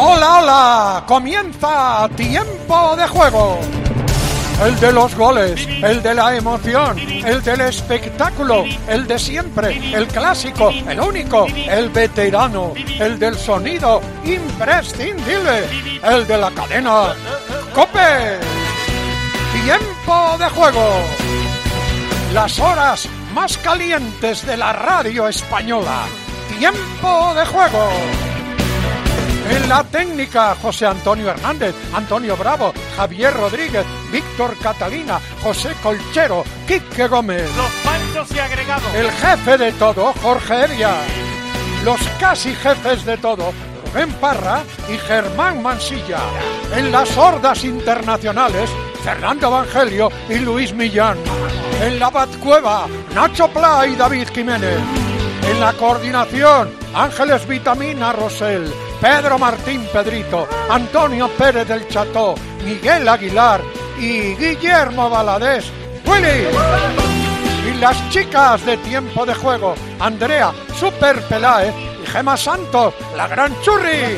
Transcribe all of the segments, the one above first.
¡Hola, hola! ¡Comienza Tiempo de Juego! El de los goles, el de la emoción, el del espectáculo, el de siempre, el clásico, el único, el veterano, el del sonido imprescindible, el de la cadena ¡COPE! Tiempo de Juego. Las horas más calientes de la radio española. Tiempo de Juego. En la técnica, José Antonio Hernández, Antonio Bravo, Javier Rodríguez, Víctor Catalina, José Colchero, Quique Gómez. Los panchos y agregados. El jefe de todo, Jorge Evia. Los casi jefes de todo, Rubén Parra y Germán Mansilla. En las hordas internacionales, Fernando Evangelio y Luis Millán. En la Batcueva, Nacho Pla y David Jiménez. En la coordinación, Ángeles Vitamina Rosell, Pedro Martín Pedrito, Antonio Pérez del Cható, Miguel Aguilar y Guillermo Valadez. ¡Willy! Y las chicas de Tiempo de Juego, Andrea Super Peláez y Gema Santos, la gran Churri.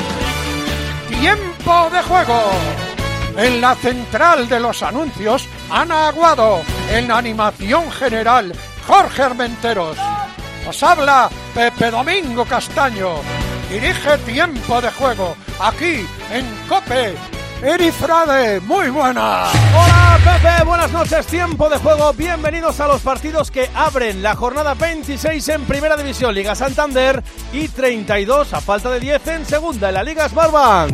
Tiempo de Juego. En la central de los anuncios, Ana Aguado. En la animación general, Jorge Armenteros. Os habla Pepe Domingo Castaño. Dirige Tiempo de Juego, aquí en COPE. Eri Frade, muy buenas. Hola Pepe, buenas noches. Tiempo de Juego, bienvenidos a los partidos que abren la jornada 26 en Primera División, Liga Santander, y 32 a falta de 10 en Segunda, en la Liga Smartbank.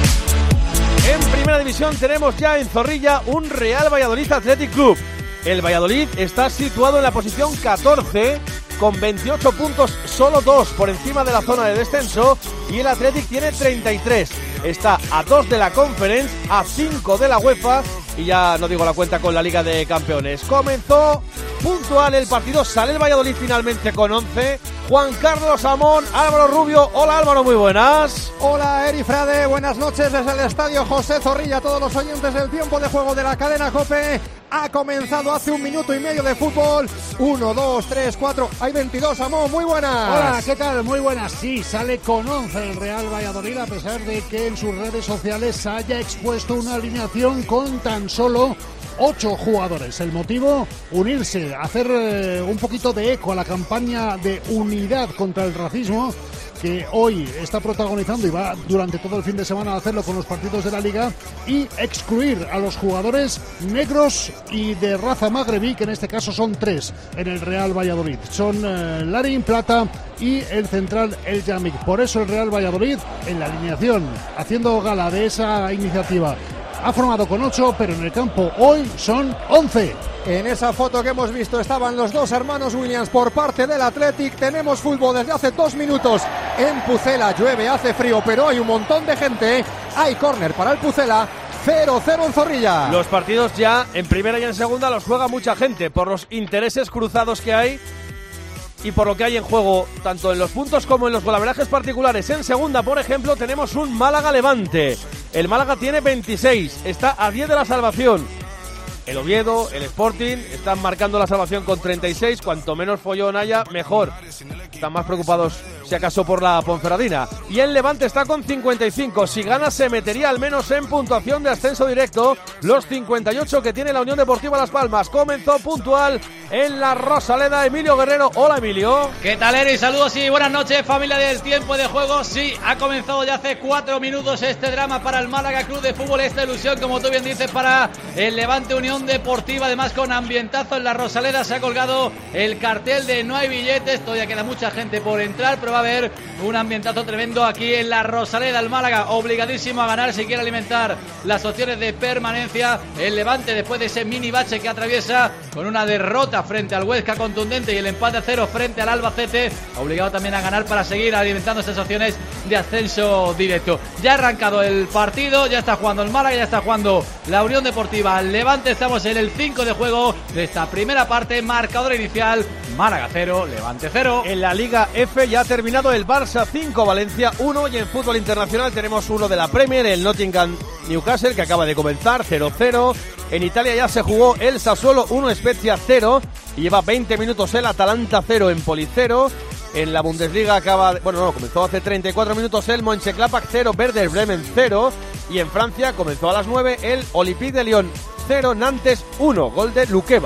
En Primera División tenemos ya en Zorrilla un Real Valladolid Athletic Club. El Valladolid está situado en la posición 14 con 28 puntos, solo 2 por encima de la zona de descenso, y el Athletic tiene 33. Está a 2 de la Conference, a 5 de la UEFA, y ya no digo la cuenta con la Liga de Campeones. Comenzó puntual el partido, sale el Valladolid finalmente con 11. Juan Carlos Amón, Álvaro Rubio. Hola Álvaro, muy buenas. Hola Eri Frade, buenas noches desde el Estadio José Zorrilla. Todos los oyentes del Tiempo de Juego de la cadena COPE. Ha comenzado hace un minuto y medio de fútbol. 1, 2, 3, 4. Hay 22, Amón, muy buenas. Hola, ¿qué tal? Muy buenas. Sí, sale con 11 el Real Valladolid, a pesar de que en sus redes sociales haya expuesto una alineación con tan solo 8 jugadores. El motivo, unirse, hacer un poquito de eco a la campaña de unidad contra el racismo que hoy está protagonizando y va durante todo el fin de semana a hacerlo con los partidos de la Liga, y excluir a los jugadores negros y de raza magrebí, que en este caso son 3 en el Real Valladolid. Son Larin Plata y el central El Yamik. Por eso el Real Valladolid, en la alineación, haciendo gala de esa iniciativa, ha formado con 8, pero en el campo hoy son 11. En esa foto que hemos visto estaban los dos hermanos Williams por parte del Athletic. Tenemos fútbol desde hace 2 minutos en Pucela. Llueve, hace frío, pero hay un montón de gente. Hay córner para el Pucela. 0-0 en Zorrilla. Los partidos ya en primera y en segunda los juega mucha gente por los intereses cruzados que hay y por lo que hay en juego, tanto en los puntos como en los golaverajes particulares. En segunda, por ejemplo, tenemos un Málaga-Levante. El Málaga tiene 26, está a 10 de la salvación. El Oviedo, el Sporting, están marcando la salvación con 36. Cuanto menos follón haya, mejor. Están más preocupados, si acaso, por la Ponferradina. Y el Levante está con 55. Si gana, se metería al menos en puntuación de ascenso directo. Los 58 que tiene la Unión Deportiva Las Palmas. Comenzó puntual en la Rosaleda, Emilio Guerrero. Hola, Emilio. ¿Qué tal, Eri? Saludos y buenas noches, familia del Tiempo de Juego. Sí, ha comenzado ya hace 4 minutos este drama para el Málaga Club de Fútbol. Esta ilusión, como tú bien dices, para el Levante Unión Deportiva, además con ambientazo en la Rosaleda. Se ha colgado el cartel de no hay billetes, todavía queda mucha gente por entrar, pero va a haber un ambientazo tremendo aquí en la Rosaleda. El Málaga obligadísimo a ganar si quiere alimentar las opciones de permanencia. El Levante, después de ese mini bache que atraviesa con una derrota frente al Huesca contundente y el empate a 0 frente al Albacete, obligado también a ganar para seguir alimentando esas opciones de ascenso directo. Ya ha arrancado el partido, ya está jugando el Málaga, ya está jugando la Unión Deportiva Levante. Estamos en el 5 de juego de esta primera parte. Marcador inicial, Málaga 0, Levante 0. En la Liga F ya ha terminado el Barça 5, Valencia 1, y en fútbol internacional tenemos uno de la Premier, el Nottingham Newcastle, que acaba de comenzar, 0-0. En Italia ya se jugó el Sassuolo 1, Spezia 0, y lleva 20 minutos el Atalanta 0, Empoli 0. En la Bundesliga comenzó hace 34 minutos el Mönchengladbach 0, Werder Bremen 0. Y en Francia comenzó a las 9 el Olympique de Lyon 0, Nantes 1, gol de Lukeba.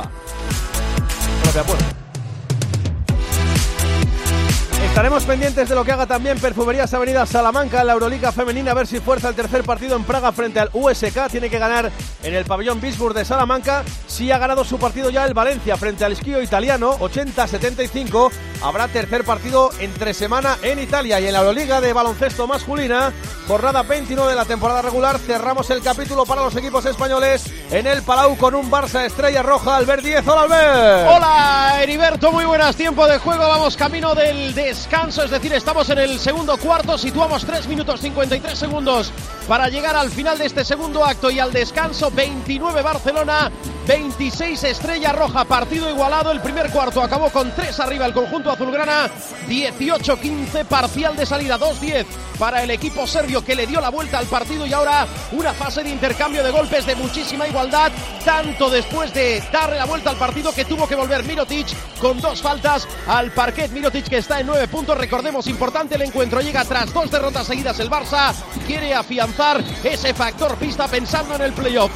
Estaremos pendientes de lo que haga también Perfumerías Avenida Salamanca en la Euroliga Femenina, a ver si fuerza el tercer partido en Praga frente al USK. Tiene que ganar en el pabellón Bisburg de Salamanca. Sí ha ganado su partido ya el Valencia frente al Schio italiano, 80-75. Habrá tercer partido entre semana en Italia. Y en la Euroliga de baloncesto masculina, jornada 29 de la temporada regular, cerramos el capítulo para los equipos españoles en el Palau con un Barça Estrella Roja. Albert Díez, hola Albert. Hola Heriberto, muy buenas, tiempo de juego, vamos camino del descanso, es decir, estamos en el segundo cuarto, situamos 3 minutos 53 segundos para llegar al final de este segundo acto y al descanso. 29 Barcelona, 26 Estrella Roja, partido igualado. El primer cuarto acabó con 3 arriba el conjunto azulgrana, 18-15, parcial de salida 2-10 para el equipo serbio que le dio la vuelta al partido, y ahora una fase de intercambio de golpes de muchísima igualdad, tanto después de darle la vuelta al partido que tuvo que volver Mirotic con 2 faltas al parquet. Mirotic que está en 9 puntos, recordemos, importante el encuentro, llega tras 2 derrotas seguidas el Barça, quiere afianzar ese factor pista pensando en el playoff.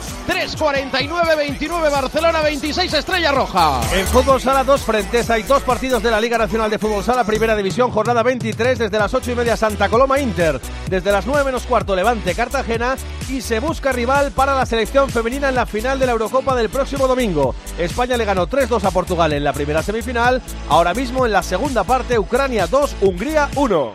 3:49-29 Barcelona, 26 Estrella Roja. En fútbol sala, 2 frentes, hay 2 partidos de la Liga Nacional de Fútbol Sala, Primera División, jornada 23, desde las 8:30 Santa Coloma Inter, desde las 9 menos cuarto Levante Cartagena, y se busca rival para la selección femenina en la final de la Eurocopa del próximo domingo. España le ganó 3-2 a Portugal en la primera semifinal, ahora mismo en la segunda parte Ucrania 2, Hungría 1.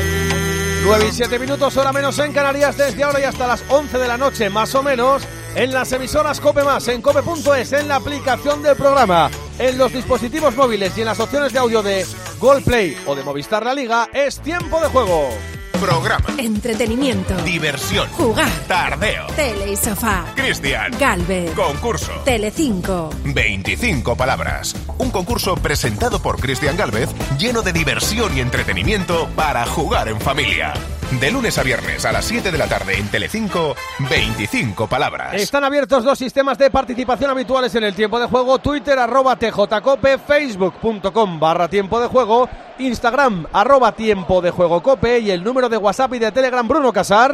9:07 minutos, hora menos en Canarias, desde ahora y hasta las 11 de la noche, más o menos, en las emisoras COPE+, en cope.es, en la aplicación del programa, en los dispositivos móviles y en las opciones de audio de Gol Play o de Movistar La Liga. Es tiempo de juego. Programa, entretenimiento, diversión, jugar, tardeo, tele y sofá, Cristian, Galvez, concurso, Telecinco, 25 palabras. Un concurso presentado por Cristian Galvez, lleno de diversión y entretenimiento para jugar en familia. De lunes a viernes a las 7 de la tarde en Telecinco, 25 palabras. Están abiertos 2 sistemas de participación habituales en el tiempo de juego: Twitter @tjcope, facebook.com/tiempo de juego, Instagram @tiempo de juego cope, y el número de WhatsApp y de Telegram, Bruno Casar,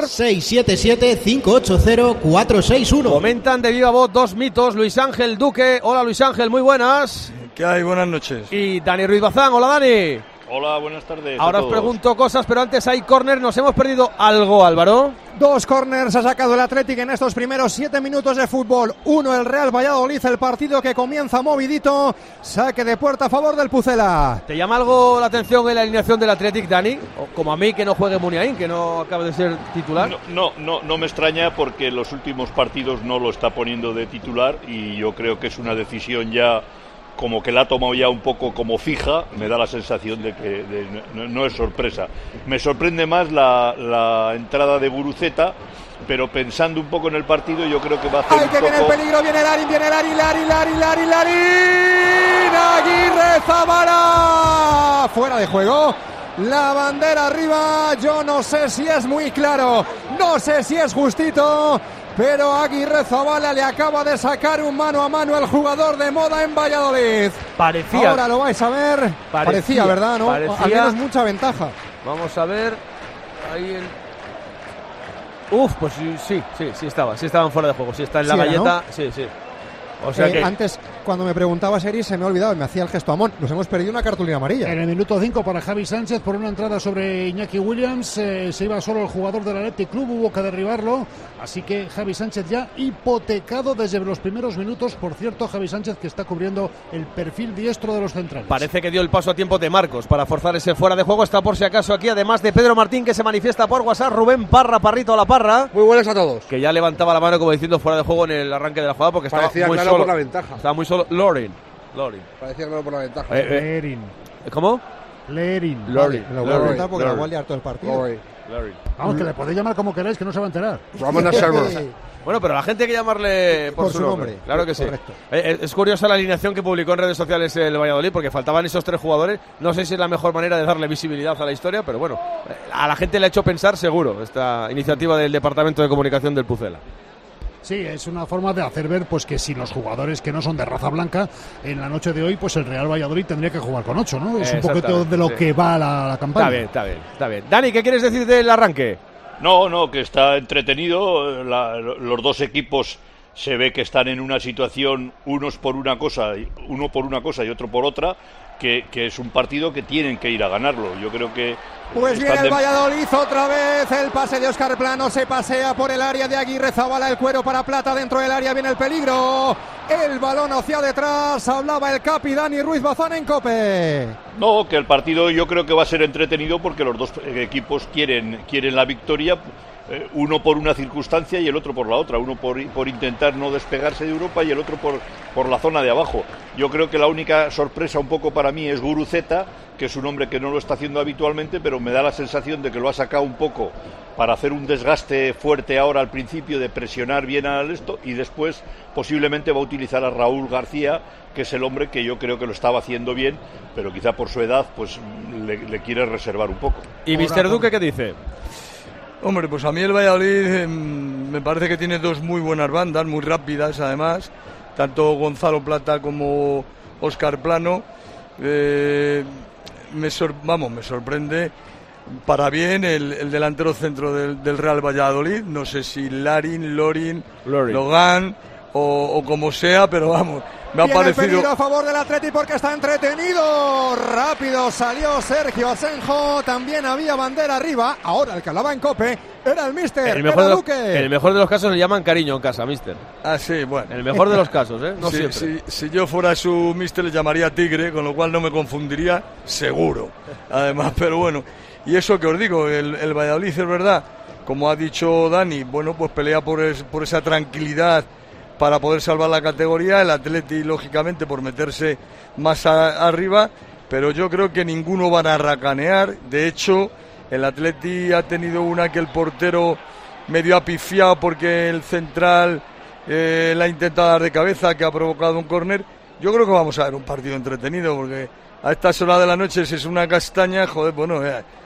677-580-461. Comentan de viva voz 2 mitos: Luis Ángel Duque. Hola Luis Ángel, muy buenas. ¿Qué hay? Buenas noches. Y Dani Ruiz Bazán. Hola Dani. Hola, buenas tardes. Ahora os pregunto cosas, pero antes hay córner. ¿Nos hemos perdido algo, Álvaro? 2 córners ha sacado el Athletic en estos primeros 7 minutos de fútbol. 1 el Real Valladolid, el partido que comienza movidito. Saque de puerta a favor del Pucela. ¿Te llama algo la atención en la alineación del Athletic, Dani? O como a mí, que no juegue Muniain, que no acabe de ser titular. No me extraña, porque los últimos partidos no lo está poniendo de titular, y yo creo que es una decisión ya como que la ha tomado ya un poco como fija. Me da la sensación de que no es sorpresa. Me sorprende más la entrada de Guruceta, pero pensando un poco en el partido, yo creo que va a hacer ¡ay, que viene el peligro! Viene Larin, Aguirre Zabala, fuera de juego. La bandera arriba, yo no sé si es muy claro, no sé si es justito, pero Aguirre Zabala le acaba de sacar un mano a mano al jugador de moda en Valladolid. Parecía. Ahora lo vais a ver. Parecía, ¿verdad? ¿No? Parecía. Al menos mucha ventaja. Vamos a ver. Ahí el... pues sí estaban fuera de juego. Sí, está en la galleta. ¿No? Sí. O sea que... Antes, cuando me preguntabas, Eri, se me ha olvidado y me hacía el gesto Amón. Nos hemos perdido una cartulina amarilla. En el minuto 5 para Javi Sánchez por una entrada sobre Iñaki Williams. Se iba solo el jugador del Athletic Club, hubo que derribarlo. Así que Javi Sánchez ya hipotecado desde los primeros minutos. Por cierto, Javi Sánchez que está cubriendo el perfil diestro de los centrales. Parece que dio el paso a tiempo de Marcos para forzar ese fuera de juego. Está por si acaso aquí, además de Pedro Martín, que se manifiesta por WhatsApp. Rubén Parra, Parrito La Parra. Muy buenas a todos. Que ya levantaba la mano como diciendo fuera de juego en el arranque de la jugada, porque parecía estaba muy claro solo. Por la ventaja. Estaba muy solo. Lorin. Parecía claro por la ventaja. Lerin. ¿Cómo? Lerin. Lorin. Lo voy a preguntar porque lo voy a liar todo el partido. Lorin. Vamos, que le podéis llamar como queráis, que no se va a enterar. Vamos a servos. Bueno, pero a la gente hay que llamarle por su nombre. Claro que sí. Es curiosa la alineación que publicó en redes sociales el Valladolid, porque faltaban esos 3 jugadores. No sé si es la mejor manera de darle visibilidad a la historia, pero bueno, a la gente le ha hecho pensar seguro esta iniciativa del Departamento de Comunicación del Pucela. Sí, es una forma de hacer ver pues que si los jugadores que no son de raza blanca, en la noche de hoy, pues el Real Valladolid tendría que jugar con 8, ¿no? Es un poquito de lo que va la campaña. Está bien. Dani, ¿qué quieres decir del arranque? No, que está entretenido. Los dos equipos se ve que están en una situación, uno por una cosa y otro por otra, que es un partido que tienen que ir a ganarlo. Yo creo que... Pues viene el Valladolid otra vez, el pase de Óscar Plano, se pasea por el área de Aguirrezabala, el cuero para Plata, dentro del área viene el peligro, el balón hacia detrás, hablaba el capi Dani Ruiz Bazán en COPE. No, que el partido yo creo que va a ser entretenido porque los dos equipos quieren la victoria, uno por una circunstancia y el otro por la otra, uno por intentar no despegarse de Europa y el otro por la zona de abajo. Yo creo que la única sorpresa un poco para mí es Guruceta, que es un hombre que no lo está haciendo habitualmente, pero me da la sensación de que lo ha sacado un poco para hacer un desgaste fuerte ahora al principio, de presionar bien al esto, y después posiblemente va a utilizar a Raúl García, que es el hombre que yo creo que lo estaba haciendo bien, pero quizá por su edad pues le quiere reservar un poco. ¿Y Mr. Duque qué dice? Hombre, pues a mí el Valladolid me parece que tiene dos muy buenas bandas, muy rápidas además, tanto Gonzalo Plata como Óscar Plano. Me sorprende para bien el delantero centro del Real Valladolid, no sé si Lorin, Logan o como sea, pero vamos, me ha parecido... El peligro a favor del Atleti porque está entretenido, rápido salió Sergio Asenjo, también había bandera arriba, ahora el que hablaba en COPE era el míster, el mejor de los casos le llaman cariño en casa, míster. Ah, sí, bueno. En el mejor de los casos, no sí, siempre. Si yo fuera su míster le llamaría Tigre, con lo cual no me confundiría, seguro. Además, pero bueno, y eso que os digo, el Valladolid es verdad, como ha dicho Dani, bueno, pues pelea por esa tranquilidad para poder salvar la categoría, el Atleti lógicamente por meterse más arriba, pero yo creo que ninguno van a racanear. De hecho, el Atleti ha tenido una que el portero medio ha pifiado porque el central la ha intentado dar de cabeza, que ha provocado un córner. Yo creo que vamos a ver un partido entretenido, porque a estas horas de la noche si es una castaña, joder, bueno,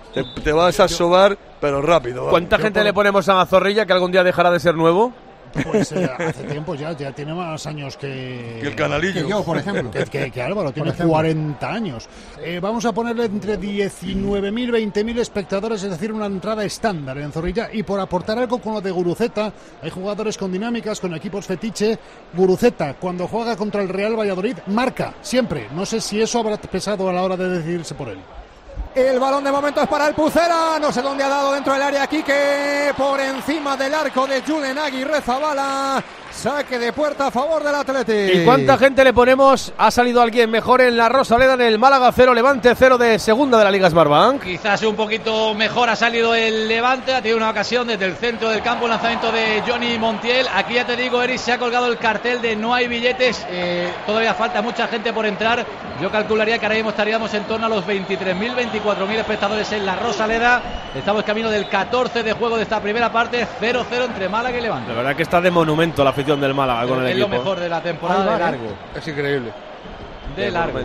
te vas a sobar, pero rápido. ¿Cuánta gente le ponemos a la Zorrilla que algún día dejará de ser nuevo? Pues hace tiempo ya tiene más años que el Canalillo. Que yo, por ejemplo. que Álvaro, tiene 40 años. Vamos a ponerle entre 19.000, 20.000 espectadores, es decir, una entrada estándar en Zorrilla. Y por aportar algo con lo de Guruceta, hay jugadores con dinámicas, con equipos fetiche. Guruceta, cuando juega contra el Real Valladolid, marca siempre. No sé si eso habrá pesado a la hora de decidirse por él. El balón de momento es para el Pucela, no sé dónde ha dado dentro del área Quique, por encima del arco de Julen Aguirrezabala, saque de puerta a favor del Atleti. ¿Y cuánta gente le ponemos? ¿Ha salido alguien mejor en la Rosaleda, en el Málaga 0, Levante 0 de segunda de la Liga Smartbank? Quizás un poquito mejor ha salido el Levante, ha tenido una ocasión desde el centro del campo, un lanzamiento de Johnny Montiel. Aquí ya te digo, Eric, se ha colgado el cartel de no hay billetes, todavía falta mucha gente por entrar. Yo calcularía que ahora mismo estaríamos en torno a los 23.000, 24.000 espectadores en la Rosaleda. Estamos camino del 14 de juego de esta primera parte, 0-0 entre Málaga y Levante. La verdad que está de monumento la afición del Málaga con el equipo. Es lo mejor de la temporada, de largo. Es increíble. De largo.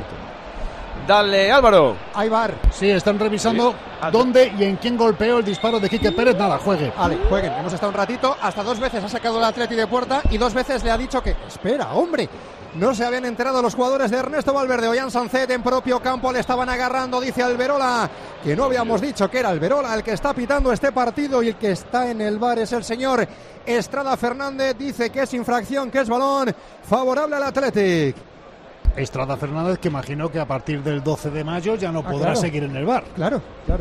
Dale, Álvaro. Hay VAR. Sí, están revisando dónde y en quién golpeó el disparo de Quique Pérez. Nada, juegue. Vale, jueguen. Hemos estado un ratito. Hasta 2 veces ha sacado el Atleti de puerta y 2 veces le ha dicho que, espera, hombre, no se habían enterado los jugadores de Ernesto Valverde. Ollán Sancet en propio campo le estaban agarrando, dice Alberola, que no habíamos dicho que era Alberola el que está pitando este partido, y el que está en el VAR es el señor Estrada Fernández. Dice que es infracción, que es balón favorable al Athletic. Estrada Fernández, que imagino que a partir del 12 de mayo ya no podrá seguir en el VAR. Claro.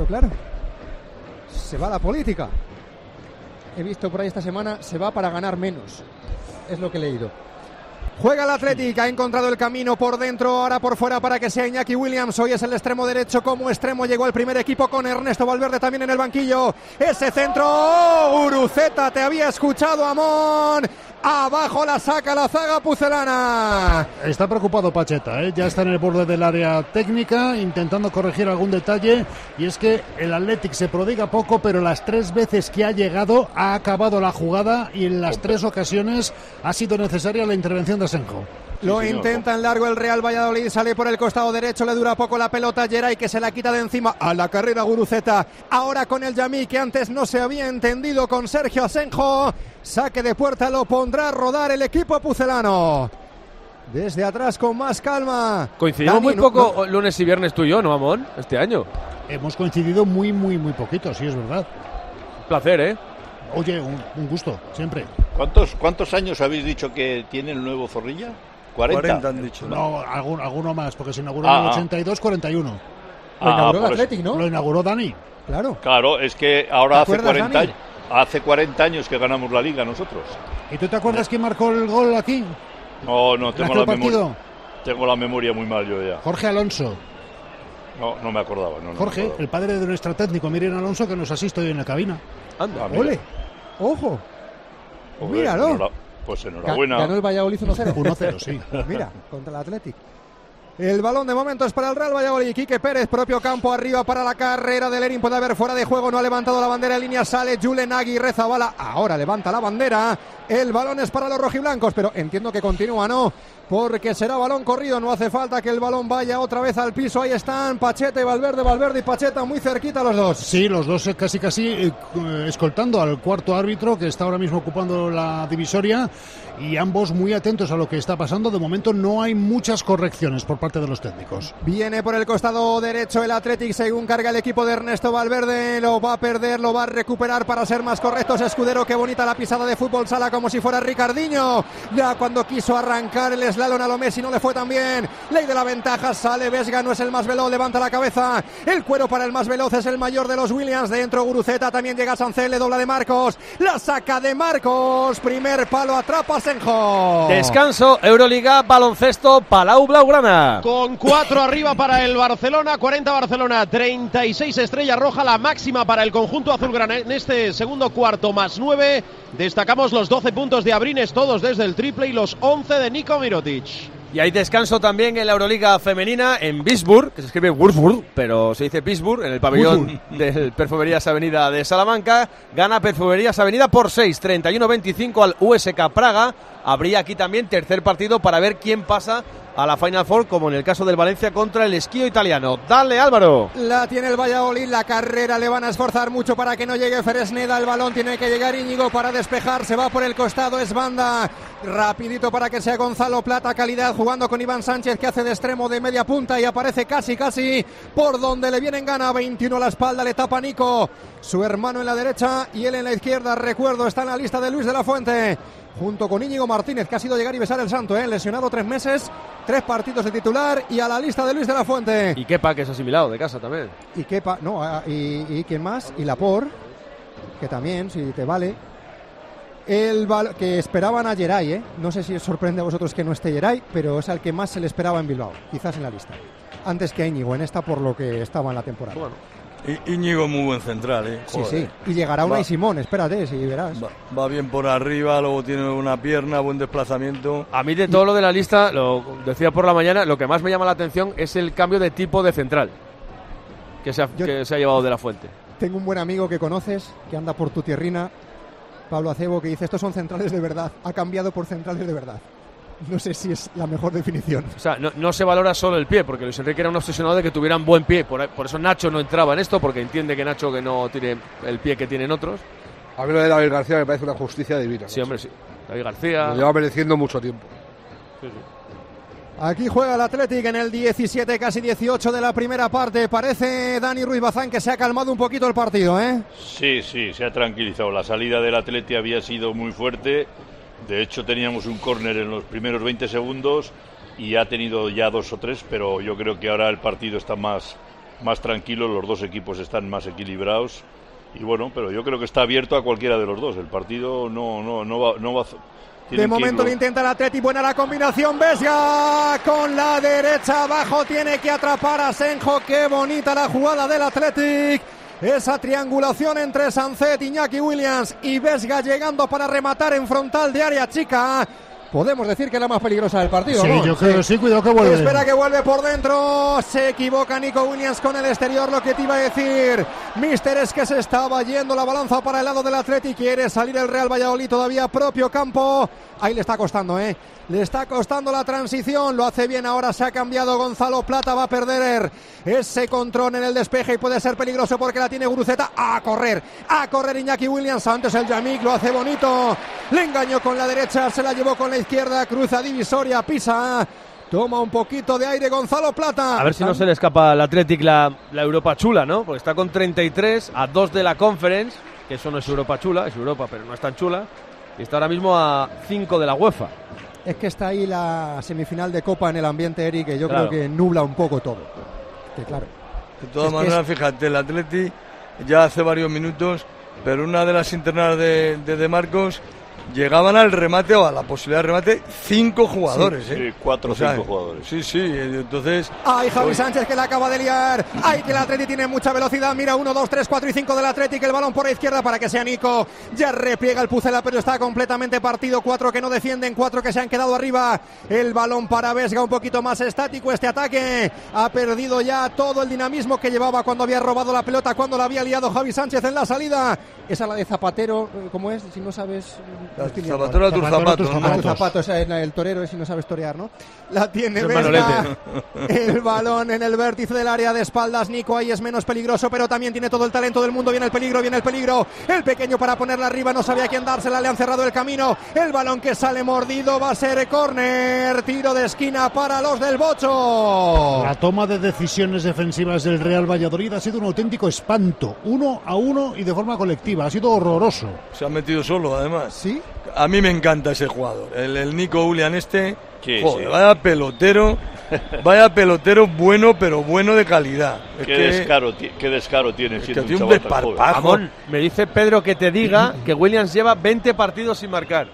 Se va la política. He visto por ahí esta semana, se va para ganar menos. Es lo que he leído. Juega el Athletic, ha encontrado el camino por dentro, ahora por fuera para que sea Iñaki Williams. Hoy es el extremo derecho, como extremo llegó el primer equipo con Ernesto Valverde también en el banquillo. Ese centro, Guruceta, te había escuchado, Amón. Abajo la saca la zaga pucelana. Está preocupado Pacheta, ya está en el borde del área técnica intentando corregir algún detalle, y es que el Athletic se prodiga poco, pero las 3 veces que ha llegado ha acabado la jugada, y en las 3 ocasiones ha sido necesaria la intervención de Asenjo. Lo intenta en largo el Real Valladolid, sale por el costado derecho, le dura poco la pelota Geray, que se la quita de encima a la carrera Guruceta. Ahora con el Yamí, que antes no se había entendido con Sergio Asenjo. Saque de puerta lo pondrá a rodar el equipo pucelano. Desde atrás con más calma. Coincidimos Dani, muy poco lunes y viernes tú y yo, ¿no, Amón? Este año. Hemos coincidido muy poquito, sí, es verdad. Un placer, ¿eh? Oye, un gusto, siempre. ¿Cuántos años habéis dicho que tiene el nuevo Zorrilla? 40 han dicho. No, alguno más, porque se inauguró en el 82, 41. Lo inauguró el Athletic, ¿no? Lo inauguró Dani. Claro, es que ahora hace 40 Dani? años. Hace 40 años que ganamos la Liga nosotros. ¿Y tú te acuerdas quién marcó el gol aquí? No, tengo la partido? memoria. Tengo la memoria muy mal yo ya. Jorge Alonso. No me acordaba. Jorge, el padre de nuestro técnico Miriam Alonso, que nos asiste hoy en la cabina. Anda, ole. Ojo. Joder, Míralo. Pues enhorabuena. Ganó el Valladolid 1-0. 1-0, sí. Pues mira, contra el Athletic. El balón de momento es para el Real Valladolid. Quique Pérez, propio campo arriba para la carrera de Lerin. Puede haber fuera de juego, no ha levantado la bandera en línea. Sale Julen Aguirre Zabala. Ahora levanta la bandera. El balón es para los rojiblancos, pero entiendo que continúa, ¿no? Porque será balón corrido, no hace falta que el balón vaya otra vez al piso. Ahí están Pacheta y Valverde y Pacheta muy cerquita los dos. Sí, los dos casi escoltando al cuarto árbitro que está ahora mismo ocupando la divisoria, y ambos muy atentos a lo que está pasando. De momento no hay muchas correcciones por parte de los técnicos. Viene por el costado derecho el Athletic según carga el equipo de Ernesto Valverde. Lo va a perder, lo va a recuperar para ser más correctos. Escudero, qué bonita la pisada de fútbol sala, como si fuera Ricardinho. Ya cuando quiso arrancar el slalom a lo Messi no le fue tan bien. Ley de la ventaja, sale Vesga, no es el más veloz, levanta la cabeza. El cuero para el más veloz es el mayor de los Williams. Dentro Guruceta, también llega Sancel, le dobla de Marcos. La saca de Marcos. Primer palo, atrapa Senjo. Descanso, Euroliga, baloncesto, Palau Blaugrana. Con 4 arriba para el Barcelona, 40 Barcelona, 36 Estrella Roja, la máxima para el conjunto azulgrana en este segundo cuarto, más 9. Destacamos los 12 puntos de Abrines, todos desde el triple, y los 11 de Nico Mirotic. Y hay descanso también en la Euroliga femenina en Pittsburgh, que se escribe Würzburg, pero se dice Pittsburgh, en el pabellón del Perfumerías Avenida de Salamanca. Gana Perfumerías Avenida por 6, 31-25 al USK Praga. Habría aquí también tercer partido para ver quién pasa a la Final Four, como en el caso del Valencia contra el Esquío italiano. Dale, Álvaro. La tiene el Valladolid, la carrera le van a esforzar mucho para que no llegue Fresneda. El balón tiene que llegar Íñigo para despejar, se va por el costado, es banda. Rapidito para que sea Gonzalo Plata, calidad, jugando con Iván Sánchez, que hace de extremo de media punta y aparece casi por donde le viene en gana. 21 a la espalda, le tapa Nico, su hermano en la derecha y él en la izquierda. Recuerdo, está en la lista de Luis de la Fuente, junto con Íñigo Martínez, que ha sido llegar y besar el santo, lesionado 3 meses, 3 partidos de titular, y a la lista de Luis de la Fuente. Y Kepa, que es asimilado de casa también. Y Kepa, no, y ¿quién más? Y Lapor, que también, si te vale. Que esperaban a Geray, no sé si os sorprende a vosotros que no esté Geray, pero es al que más se le esperaba en Bilbao, quizás en la lista, antes que a Íñigo en esta, por lo que estaba en la temporada. Bueno. Íñigo muy buen central, Sí, y llegará Unai Simón, espérate, si verás. Va bien por arriba, luego tiene una pierna, buen desplazamiento. A mí de todo lo de la lista, lo decía por la mañana, lo que más me llama la atención es el cambio de tipo de central que se ha llevado de la Fuente. Tengo un buen amigo que conoces, que anda por tu tierrina, Pablo Acebo, que dice: estos son centrales de verdad, ha cambiado por centrales de verdad. No sé si es la mejor definición. O sea, no se valora solo el pie, porque Luis Enrique era un obsesionado de que tuvieran buen pie. Por eso Nacho no entraba en esto, porque entiende que Nacho que no tiene el pie que tienen otros. A mí lo de David García me parece una justicia divina. Sí, hombre, sí. David García lo lleva mereciendo mucho tiempo. Sí. Aquí juega el Athletic en el 17, casi 18 de la primera parte. Parece Dani Ruiz Bazán que se ha calmado un poquito el partido, Sí, se ha tranquilizado. La salida del Athletic había sido muy fuerte. De hecho, teníamos un córner en los primeros 20 segundos y ha tenido ya 2 o 3, pero yo creo que ahora el partido está más tranquilo, los dos equipos están más equilibrados y bueno, pero yo creo que está abierto a cualquiera de los dos. El partido no va. De momento lo intenta el Athletic, buena la combinación, Vesga con la derecha abajo, tiene que atrapar a Senjo. Qué bonita la jugada del Athletic. Esa triangulación entre Sancet, Iñaki Williams y Vesga llegando para rematar en frontal de área chica. Podemos decir que es la más peligrosa del partido, sí, ¿no? Yo creo que sí, cuidado que vuelve. Espera que vuelve por dentro. Se equivoca Nico Williams con el exterior, lo que te iba a decir, Mister, es que se estaba yendo la balanza para el lado del Athletic. Quiere salir el Real Valladolid, todavía propio campo. Ahí le está costando, le está costando la transición. Lo hace bien, ahora se ha cambiado Gonzalo Plata. Va a perder ese control en el despeje y puede ser peligroso porque la tiene Guruceta. A correr Iñaki Williams. Antes el Yamik lo hace bonito. Le engañó con la derecha, se la llevó con la izquierda. Cruza divisoria, pisa. Toma un poquito de aire Gonzalo Plata. A ver si no se le escapa al Athletic la Europa chula, ¿no? Porque está con 33 a 2 de la Conference, que eso no es Europa chula, es Europa, pero no es tan chula. Y está ahora mismo a 5 de la UEFA. Es que está ahí la semifinal de Copa en el ambiente, Eric, que yo Claro. creo que nubla un poco todo. Que claro. De todas maneras, fíjate, el Atleti ya hace varios minutos, pero una de las internadas de Marcos llegaban al remate o a la posibilidad de remate 5 jugadores. Sí, 4 o 5 jugadores. Sí, entonces... ¡Ay, Javi Sánchez que la acaba de liar! ¡Ay, que el Atleti tiene mucha velocidad! Mira, 1, 2, 3, 4 y 5 del Atleti, que el balón por la izquierda para que sea Nico. Ya repliega el Pucela, pero está completamente partido. 4 que no defienden, 4 que se han quedado arriba. El balón para Vesga, un poquito más estático este ataque. Ha perdido ya todo el dinamismo que llevaba cuando había robado la pelota, cuando la había liado Javi Sánchez en la salida. Esa la de Zapatero, ¿cómo es? Si no sabes... Zapatero a tus zapatos. A tus zapatos, el torero es si no sabes torear, ¿no? La tiene Vesga. El balón en el vértice del área de espaldas. Nico ahí es menos peligroso, pero también tiene todo el talento del mundo. Viene el peligro. El pequeño para ponerla arriba, no sabía quién dársela, le han cerrado el camino. El balón que sale mordido va a ser córner. Tiro de esquina para los del Bocho. La toma de decisiones defensivas del Real Valladolid ha sido un auténtico espanto. 1-1 y de forma colectiva. Ha sido horroroso. Se ha metido solo, además. ¿Sí? A mí me encanta ese jugador. El Nico Williams Sí, joder, sí. Vaya pelotero bueno, pero bueno de calidad. Qué descaro tiene que siendo tiene un chaval tan joven. desparpajo. Ramón, me dice Pedro que te diga que Williams lleva 20 partidos sin marcar.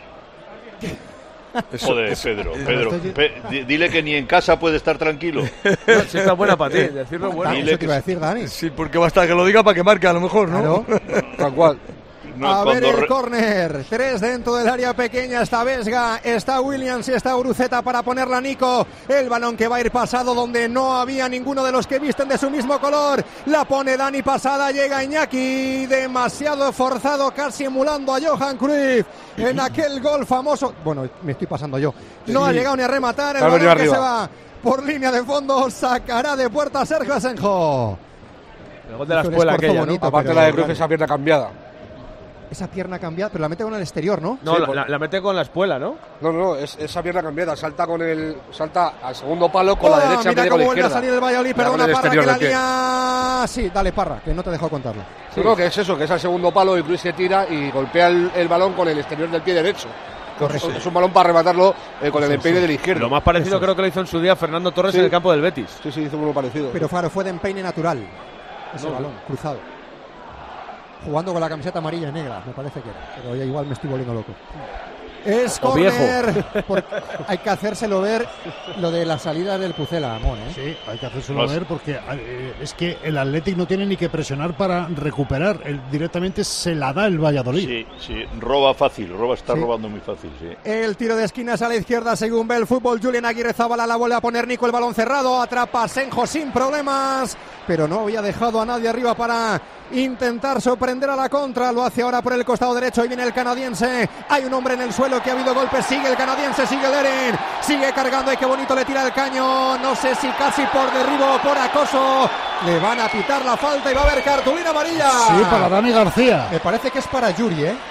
Joder, Pedro. Dile que ni en casa puede estar tranquilo. No, si está buena para ti, decirlo bueno. Eso te iba a decir, Dani. Sí, porque basta que lo diga para que marque a lo mejor, ¿no? Claro. Tal cual. A ver el córner, 3 dentro del área pequeña, está Vesga, está Williams y está Guruceta para ponerla a Nico. El balón que va a ir pasado donde no había ninguno de los que visten de su mismo color. La pone Dani pasada, llega Iñaki, demasiado forzado, casi emulando a Johan Cruyff en aquel gol famoso. Bueno, me estoy pasando yo. No ha llegado ni a rematar, el balón que se va por línea de fondo, sacará de puerta Sergio Asenjo. El gol de la escuela aquella, ¿no? Aparte la de Cruyff, esa pierna cambiada. Esa pierna cambiada, pero la mete con el exterior, ¿no? No, Sí, la mete con la espuela, ¿no? No, esa pierna cambiada. Salta al segundo palo con la derecha, mira mete cómo con la vuelve a izquierda. salir el Valladolid, perdona, Con el Parra, que exterior la del pie. lía. Sí, dale, Parra, que no te dejo contarlo. Sí. No, que es eso, que es al segundo palo y Cruyff se tira y golpea el balón con el exterior del pie derecho. Correcto. Es un balón para rematarlo con el empeine del izquierdo. Lo más parecido creo que lo hizo en su día Fernando Torres en el campo del Betis. Sí, hizo uno parecido. Pero claro, fue de empeine natural ese balón, cruzado. Jugando con la camiseta amarilla y negra, me parece que era. Pero ya igual me estoy volviendo loco. Es O córner. Hay que hacérselo ver lo de la salida del Pucela, Amón, ¿eh? Sí, hay que hacérselo ver porque es que el Athletic no tiene ni que presionar para recuperar. Directamente se la da el Valladolid. Sí, roba fácil, está robando muy fácil, sí. El tiro de esquinas a la izquierda según ve el fútbol. Julián Aguirre Zabala la vuelve a poner Nico, el balón cerrado. Atrapa a Senjo sin problemas, pero no había dejado a nadie arriba para intentar sorprender a la contra. Lo hace ahora por el costado derecho. Ahí viene el canadiense. Hay un hombre en el suelo que ha habido golpes. Sigue el canadiense, sigue Deren. Sigue cargando. Y qué bonito le tira el caño. No sé si casi por derribo o por acoso. Le van a pitar la falta y va a haber cartulina amarilla. Sí, para Dani García. Me parece que es para Yuri, ¿eh?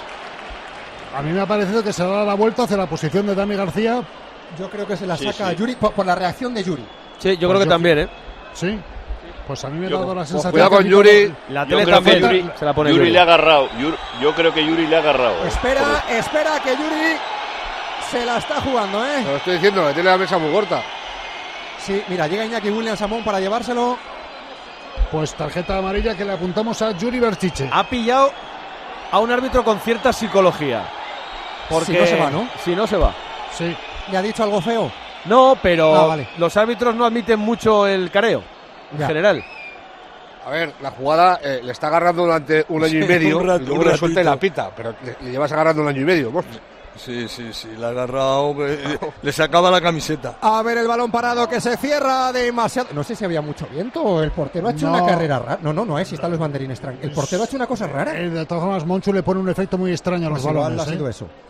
A mí me ha parecido que se da la vuelta hacia la posición de Dani García. Yo creo que se la saca a Yuri por la reacción de Yuri. Sí, yo creo que también, ¿eh? Sí. Pues a mí me ha dado la sensación. Cuidado con Yuri. La tele también se la pone Yuri le ha agarrado. Yo creo que Yuri le ha agarrado. Espera que Yuri se la está jugando, ¿eh? Te lo estoy diciendo, que tiene la mesa muy corta. Sí, mira, llega Iñaki Williams Amón para llevárselo. Pues tarjeta amarilla que le apuntamos a Yuri Berchiche. Ha pillado a un árbitro con cierta psicología. Porque si no se va, ¿no? Si no se va. Sí. ¿Le ha dicho algo feo? No, pero vale. Los árbitros no admiten mucho el careo, en general. A ver, la jugada le está agarrando durante un año y medio. Un rato, y luego un le suelta y la ratito. pita. Pero le llevas agarrando un año y medio. ¿no? Sí, le ha agarrado, le sacaba la camiseta. A ver el balón parado que se cierra demasiado. No sé si había mucho viento o el portero ha hecho una carrera rara. No, si están los banderines. El portero ha hecho una cosa rara. De todas formas, Monchu le pone un efecto muy extraño a los Pues igual balones. ha sido eso.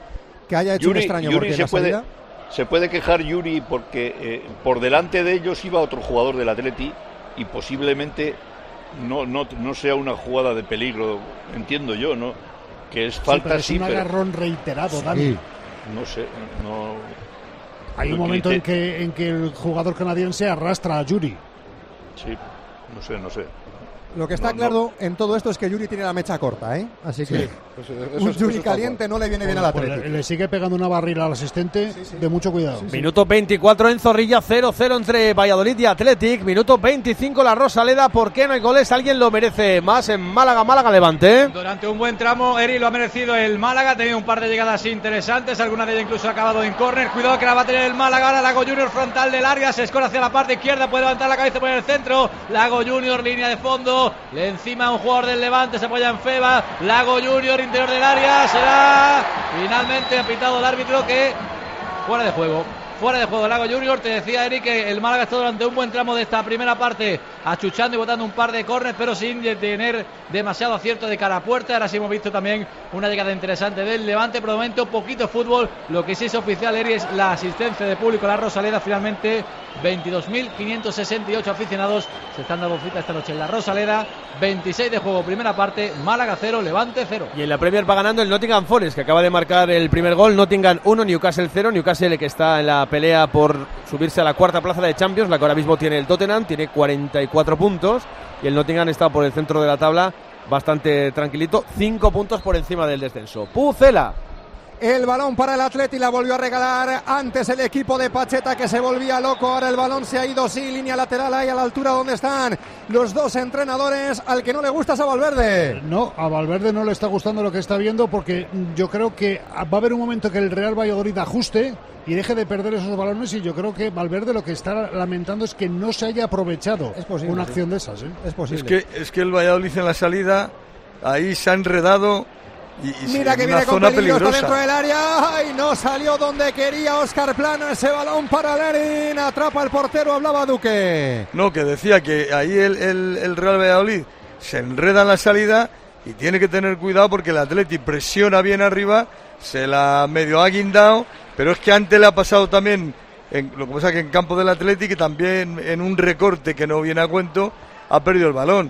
que haya hecho un extraño Yuri porque la salida... Se puede quejar Yuri porque por delante de ellos iba otro jugador del Atleti y posiblemente no sea una jugada de peligro, entiendo yo, ¿no? Que es falta, pero es un agarrón reiterado, Dani. Sí. No sé, no... Hay un momento en que el jugador canadiense arrastra a Yuri. Sí, no sé. Lo que está claro en todo esto es que Yuri tiene la mecha corta, ¿eh? Así que pues un Yuri caliente no le viene bien al Atlético. Le sigue pegando una barrila al asistente, de mucho cuidado. Minuto 24 en Zorrilla, 0-0 entre Valladolid y Athletic. Minuto 25 la Rosaleda. ¿Por qué no hay goles? ¿Alguien lo merece más en Málaga Levante? Durante un buen tramo, Eri lo ha merecido el Málaga. Ha tenido un par de llegadas interesantes. Alguna de ellas incluso ha acabado en córner. Cuidado que la va a tener el Málaga. Ahora Lago Junior frontal del área. Se escora hacia la parte izquierda. Puede levantar la cabeza por el centro. Lago Junior, línea de fondo. Le encima un jugador del Levante. Se apoya en Feba. Lago Junior, interior del área. Será finalmente apitado el árbitro que fuera de juego Lago Junior. Te decía Eric que el Málaga está durante un buen tramo de esta primera parte achuchando y botando un par de córneres, pero sin tener demasiado acierto de cara a puerta. Ahora sí hemos visto también una llegada interesante del Levante. Por el momento poquito fútbol. Lo que sí es oficial, Eric, es la asistencia de público a la Rosaleda. Finalmente 22.568 aficionados se están dando cita esta noche en la Rosaleda. 26 de juego, primera parte. Málaga 0, Levante 0. Y en la Premier va ganando el Nottingham Forest, que acaba de marcar el primer gol. Nottingham 1, Newcastle 0. Newcastle, que está en la pelea por subirse a la cuarta plaza de Champions, la que ahora mismo tiene el Tottenham, tiene 44 puntos, y el Nottingham está por el centro de la tabla bastante tranquilito, 5 puntos por encima del descenso. Pucela. El balón para el Atleti, la volvió a regalar antes el equipo de Pacheta, que se volvía loco. Ahora el balón se ha ido, sí, línea lateral ahí a la altura donde están los dos entrenadores. Al que no le gusta es a Valverde. No, a Valverde no le está gustando lo que está viendo, porque yo creo que va a haber un momento que el Real Valladolid ajuste y deje de perder esos balones, y yo creo que Valverde lo que está lamentando es que no se haya aprovechado una acción de esas, ¿eh? Es posible. Es que el Valladolid en la salida ahí se ha enredado. Mira que viene con peligro, está dentro del área. Ay, no salió donde quería Óscar Plano. Ese balón para Lerin. Atrapa el portero, hablaba Duque. No, que decía que ahí el Real Valladolid se enreda en la salida y tiene que tener cuidado porque el Atleti presiona bien arriba, se la medio ha guindado, pero es que antes le ha pasado también, lo que pasa que en campo del Atleti, que también en un recorte que no viene a cuento, ha perdido el balón.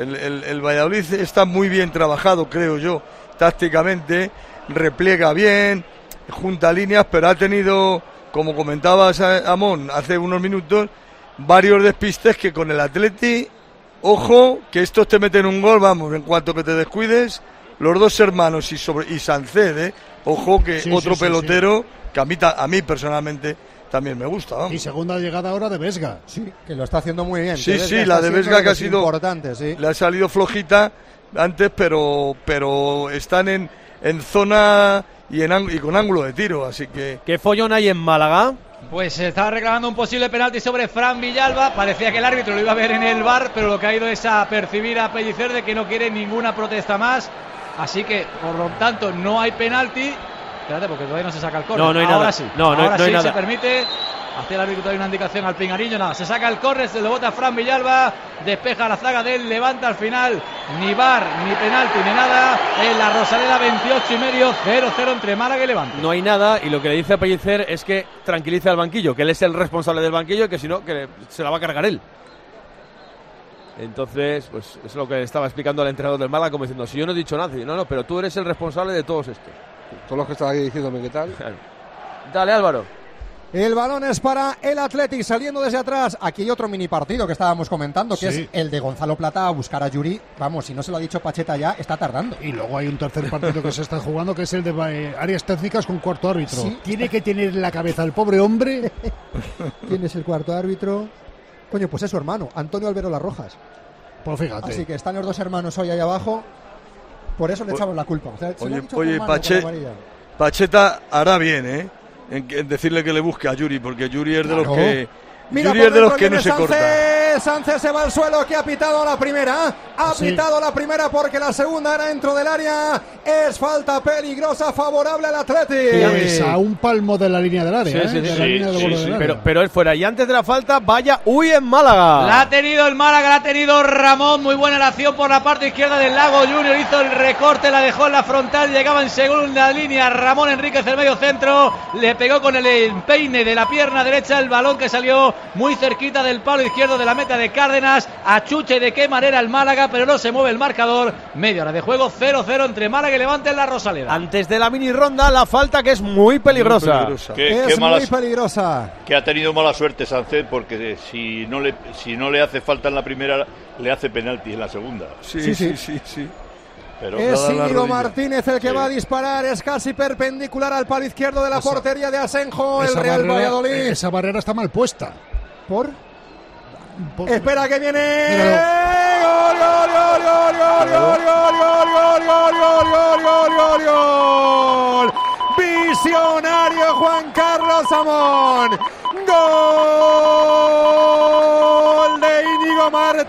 El Valladolid está muy bien trabajado, creo yo, tácticamente, repliega bien, junta líneas, pero ha tenido, como comentabas, Amón, hace unos minutos, varios despistes que con el Atleti, ojo, que estos te meten un gol, vamos, en cuanto que te descuides, los dos hermanos y Sanced, ojo, que otro pelotero, que a mí personalmente también me gusta, vamos. Y segunda llegada ahora de Vesga. Sí, que lo está haciendo muy bien. Sí, la de Vesga que ha sido importante, sí. Le ha salido flojita antes, pero están en zona y con ángulo de tiro, así que... ¿Qué follón hay en Málaga? Pues se estaba reclamando un posible penalti sobre Fran Villalba. Parecía que el árbitro lo iba a ver en el VAR, pero lo que ha ido es a percibir a Pellicer de que no quiere ninguna protesta más. Así que, por lo tanto, no hay penalti. Espérate, porque todavía no se saca el córner. No hay ahora nada. Sí. No ahora hay sí nada. Se permite. Hacia el árbitro hay una indicación al pingarillo. Nada, se saca el córner, se lo bota Fran Villalba. Despeja la zaga del Levante al final. Ni VAR, ni penalti, ni nada. En la Rosaleda 28,5, 0-0 entre Málaga y Levante. No hay nada, y lo que le dice a Pellicer es que tranquilice al banquillo, que él es el responsable del banquillo y que si no, que se la va a cargar él. Entonces, pues es lo que estaba explicando al entrenador del Málaga, como diciendo, si yo no he dicho nada, no, pero tú eres el responsable de todos estos. Todos los que están aquí diciéndome qué tal. Claro. Dale, Álvaro. El balón es para el Athletic saliendo desde atrás. Aquí hay otro mini partido que estábamos comentando, que es el de Gonzalo Plata a buscar a Yuri. Vamos, si no se lo ha dicho Pacheta ya, está tardando. Y luego hay un tercer partido que se está jugando, que es el de áreas técnicas con cuarto árbitro. ¿Sí? Tiene que tener en la cabeza el pobre hombre. ¿Quién es el cuarto árbitro? Coño, pues es su hermano, Antonio Alberola Rojas. Pues fíjate. Así que están los dos hermanos hoy ahí abajo. Por eso le echamos la culpa. O sea, oye, Pacheta hará bien, en decirle que le busque a Yuri, porque Yuri es de los que... Mira, Yuri es de los que no se corta. Sánchez se va al suelo, que ha pitado la primera. Ha pitado la primera porque la segunda era dentro del área. Es falta peligrosa favorable al Athletic. A un palmo de la línea del área. Pero él fuera. Y antes de la falta, vaya en Málaga. La ha tenido el Málaga, la ha tenido Ramón. Muy buena la acción por la parte izquierda del Lago Junior. Hizo el recorte, la dejó en la frontal. Llegaba en segunda línea Ramón Enríquez, el medio centro. Le pegó con el empeine de la pierna derecha el balón que salió muy cerquita del palo izquierdo de la meta de Cárdenas. Achuche de qué manera el Málaga, pero no se mueve el marcador. Media hora de juego, 0-0 entre Málaga y Levante en la Rosaleda. Antes de la mini ronda, la falta, que es muy peligrosa. Muy peligrosa. Que ha tenido mala suerte Sánchez, porque si no le hace falta en la primera, le hace penalti en la segunda. Sí. Pero es Íñigo Martínez el que va a disparar. Es casi perpendicular al palo izquierdo de la portería de Asenjo, el Real Valladolid. Esa barrera está mal puesta. ¿Por? Espera que viene. Gol. Visionario Juan Carlos Amón. Gol de Íñigo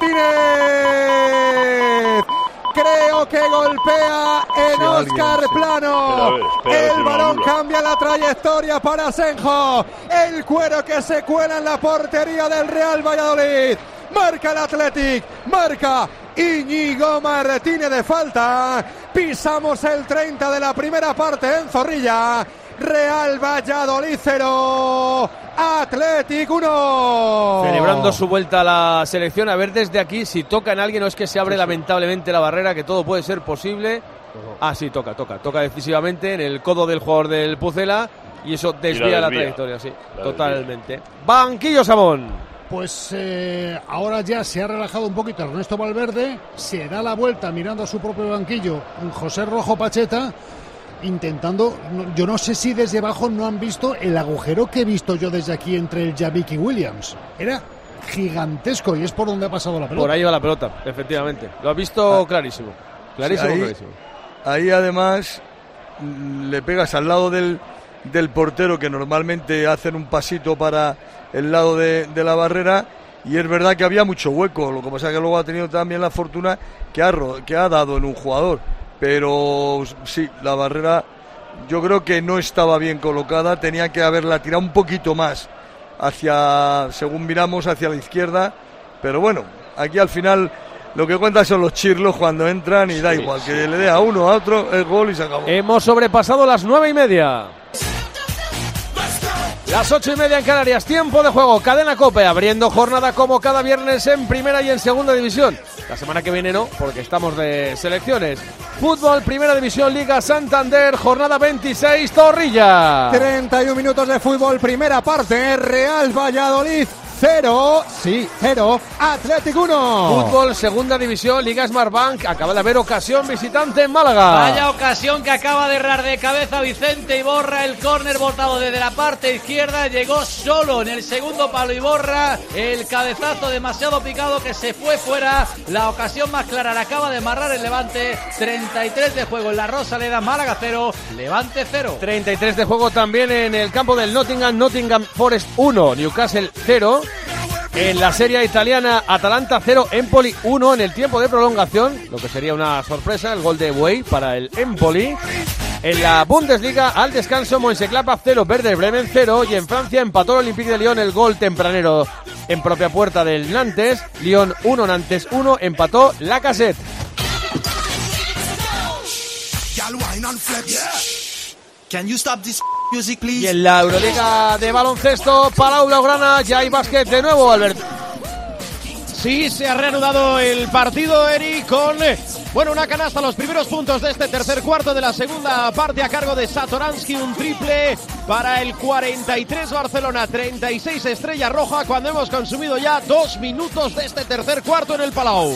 Martínez. Creo que golpea en Óscar Plano. El balón cambia la trayectoria para Asenjo. El cuero que se cuela en la portería del Real Valladolid. Marca el Athletic. Marca Íñigo Martínez de falta. Pisamos el 30 de la primera parte en Zorrilla. Real Valladolid 0, Athletic 1. Celebrando su vuelta a la selección. A ver desde aquí si toca en alguien o es que se abre lamentablemente la barrera, que todo puede ser posible. Sí, toca decisivamente en el codo del jugador del Pucela y eso desvía la trayectoria, totalmente. Banquillo Samón. Pues ahora ya se ha relajado un poquito Ernesto Valverde, se da la vuelta mirando a su propio banquillo José Rojo Pacheta, intentando, yo no sé si desde abajo no han visto el agujero que he visto yo desde aquí entre el Javik y Williams. Era gigantesco y es por donde ha pasado la pelota. Por ahí va la pelota, efectivamente. Lo ha visto clarísimo. Clarísimo. Ahí además le pegas al lado del portero, que normalmente hacen un pasito para el lado de la barrera, y es verdad que había mucho hueco. Lo que pasa es que luego ha tenido también la fortuna que ha dado en un jugador. Pero sí, la barrera yo creo que no estaba bien colocada, tenía que haberla tirado un poquito más según miramos, hacia la izquierda. Pero bueno, aquí al final lo que cuenta son los chirlos cuando entran y da igual, que le dé a uno, a otro, el gol y se acabó. Hemos sobrepasado las 9:30. Las 8:30 en Canarias, tiempo de juego, Cadena COPE, abriendo jornada como cada viernes en primera y en segunda división. La semana que viene no, porque estamos de selecciones. Fútbol, primera división, Liga Santander, jornada 26, Zorrilla. 31 minutos de fútbol, primera parte, Real Valladolid 0, Athletic 1. Fútbol, segunda división, Liga Smartbank. Acaba de haber ocasión visitante en Málaga. Vaya ocasión que acaba de errar de cabeza Vicente Iborra. El córner botado desde la parte izquierda. Llegó solo en el segundo palo Iborra. El cabezazo demasiado picado que se fue fuera. La ocasión más clara la acaba de amarrar el Levante. 33 de juego en la Rosaleda. Málaga 0, Levante 0. 33 de juego también en el campo del Nottingham Forest 1, Newcastle 0. En la Serie italiana, Atalanta 0, Empoli 1 en el tiempo de prolongación, lo que sería una sorpresa, el gol de Wey para el Empoli. En la Bundesliga, al descanso, Mönchengladbach 0, Werder Bremen 0, y en Francia empató el Olympique de Lyon, el gol tempranero en propia puerta del Nantes. Lyon 1, Nantes 1, empató Lacazette. Y en la Euroliga de baloncesto, Palau Blaugrana, ya hay básquet de nuevo, Albert. Sí, se ha reanudado el partido, Eri, con una canasta, los primeros puntos de este tercer cuarto de la segunda parte a cargo de Satoransky, un triple para el 43 Barcelona, 36 Estrella Roja, cuando hemos consumido ya 2 minutos de este tercer cuarto en el Palau.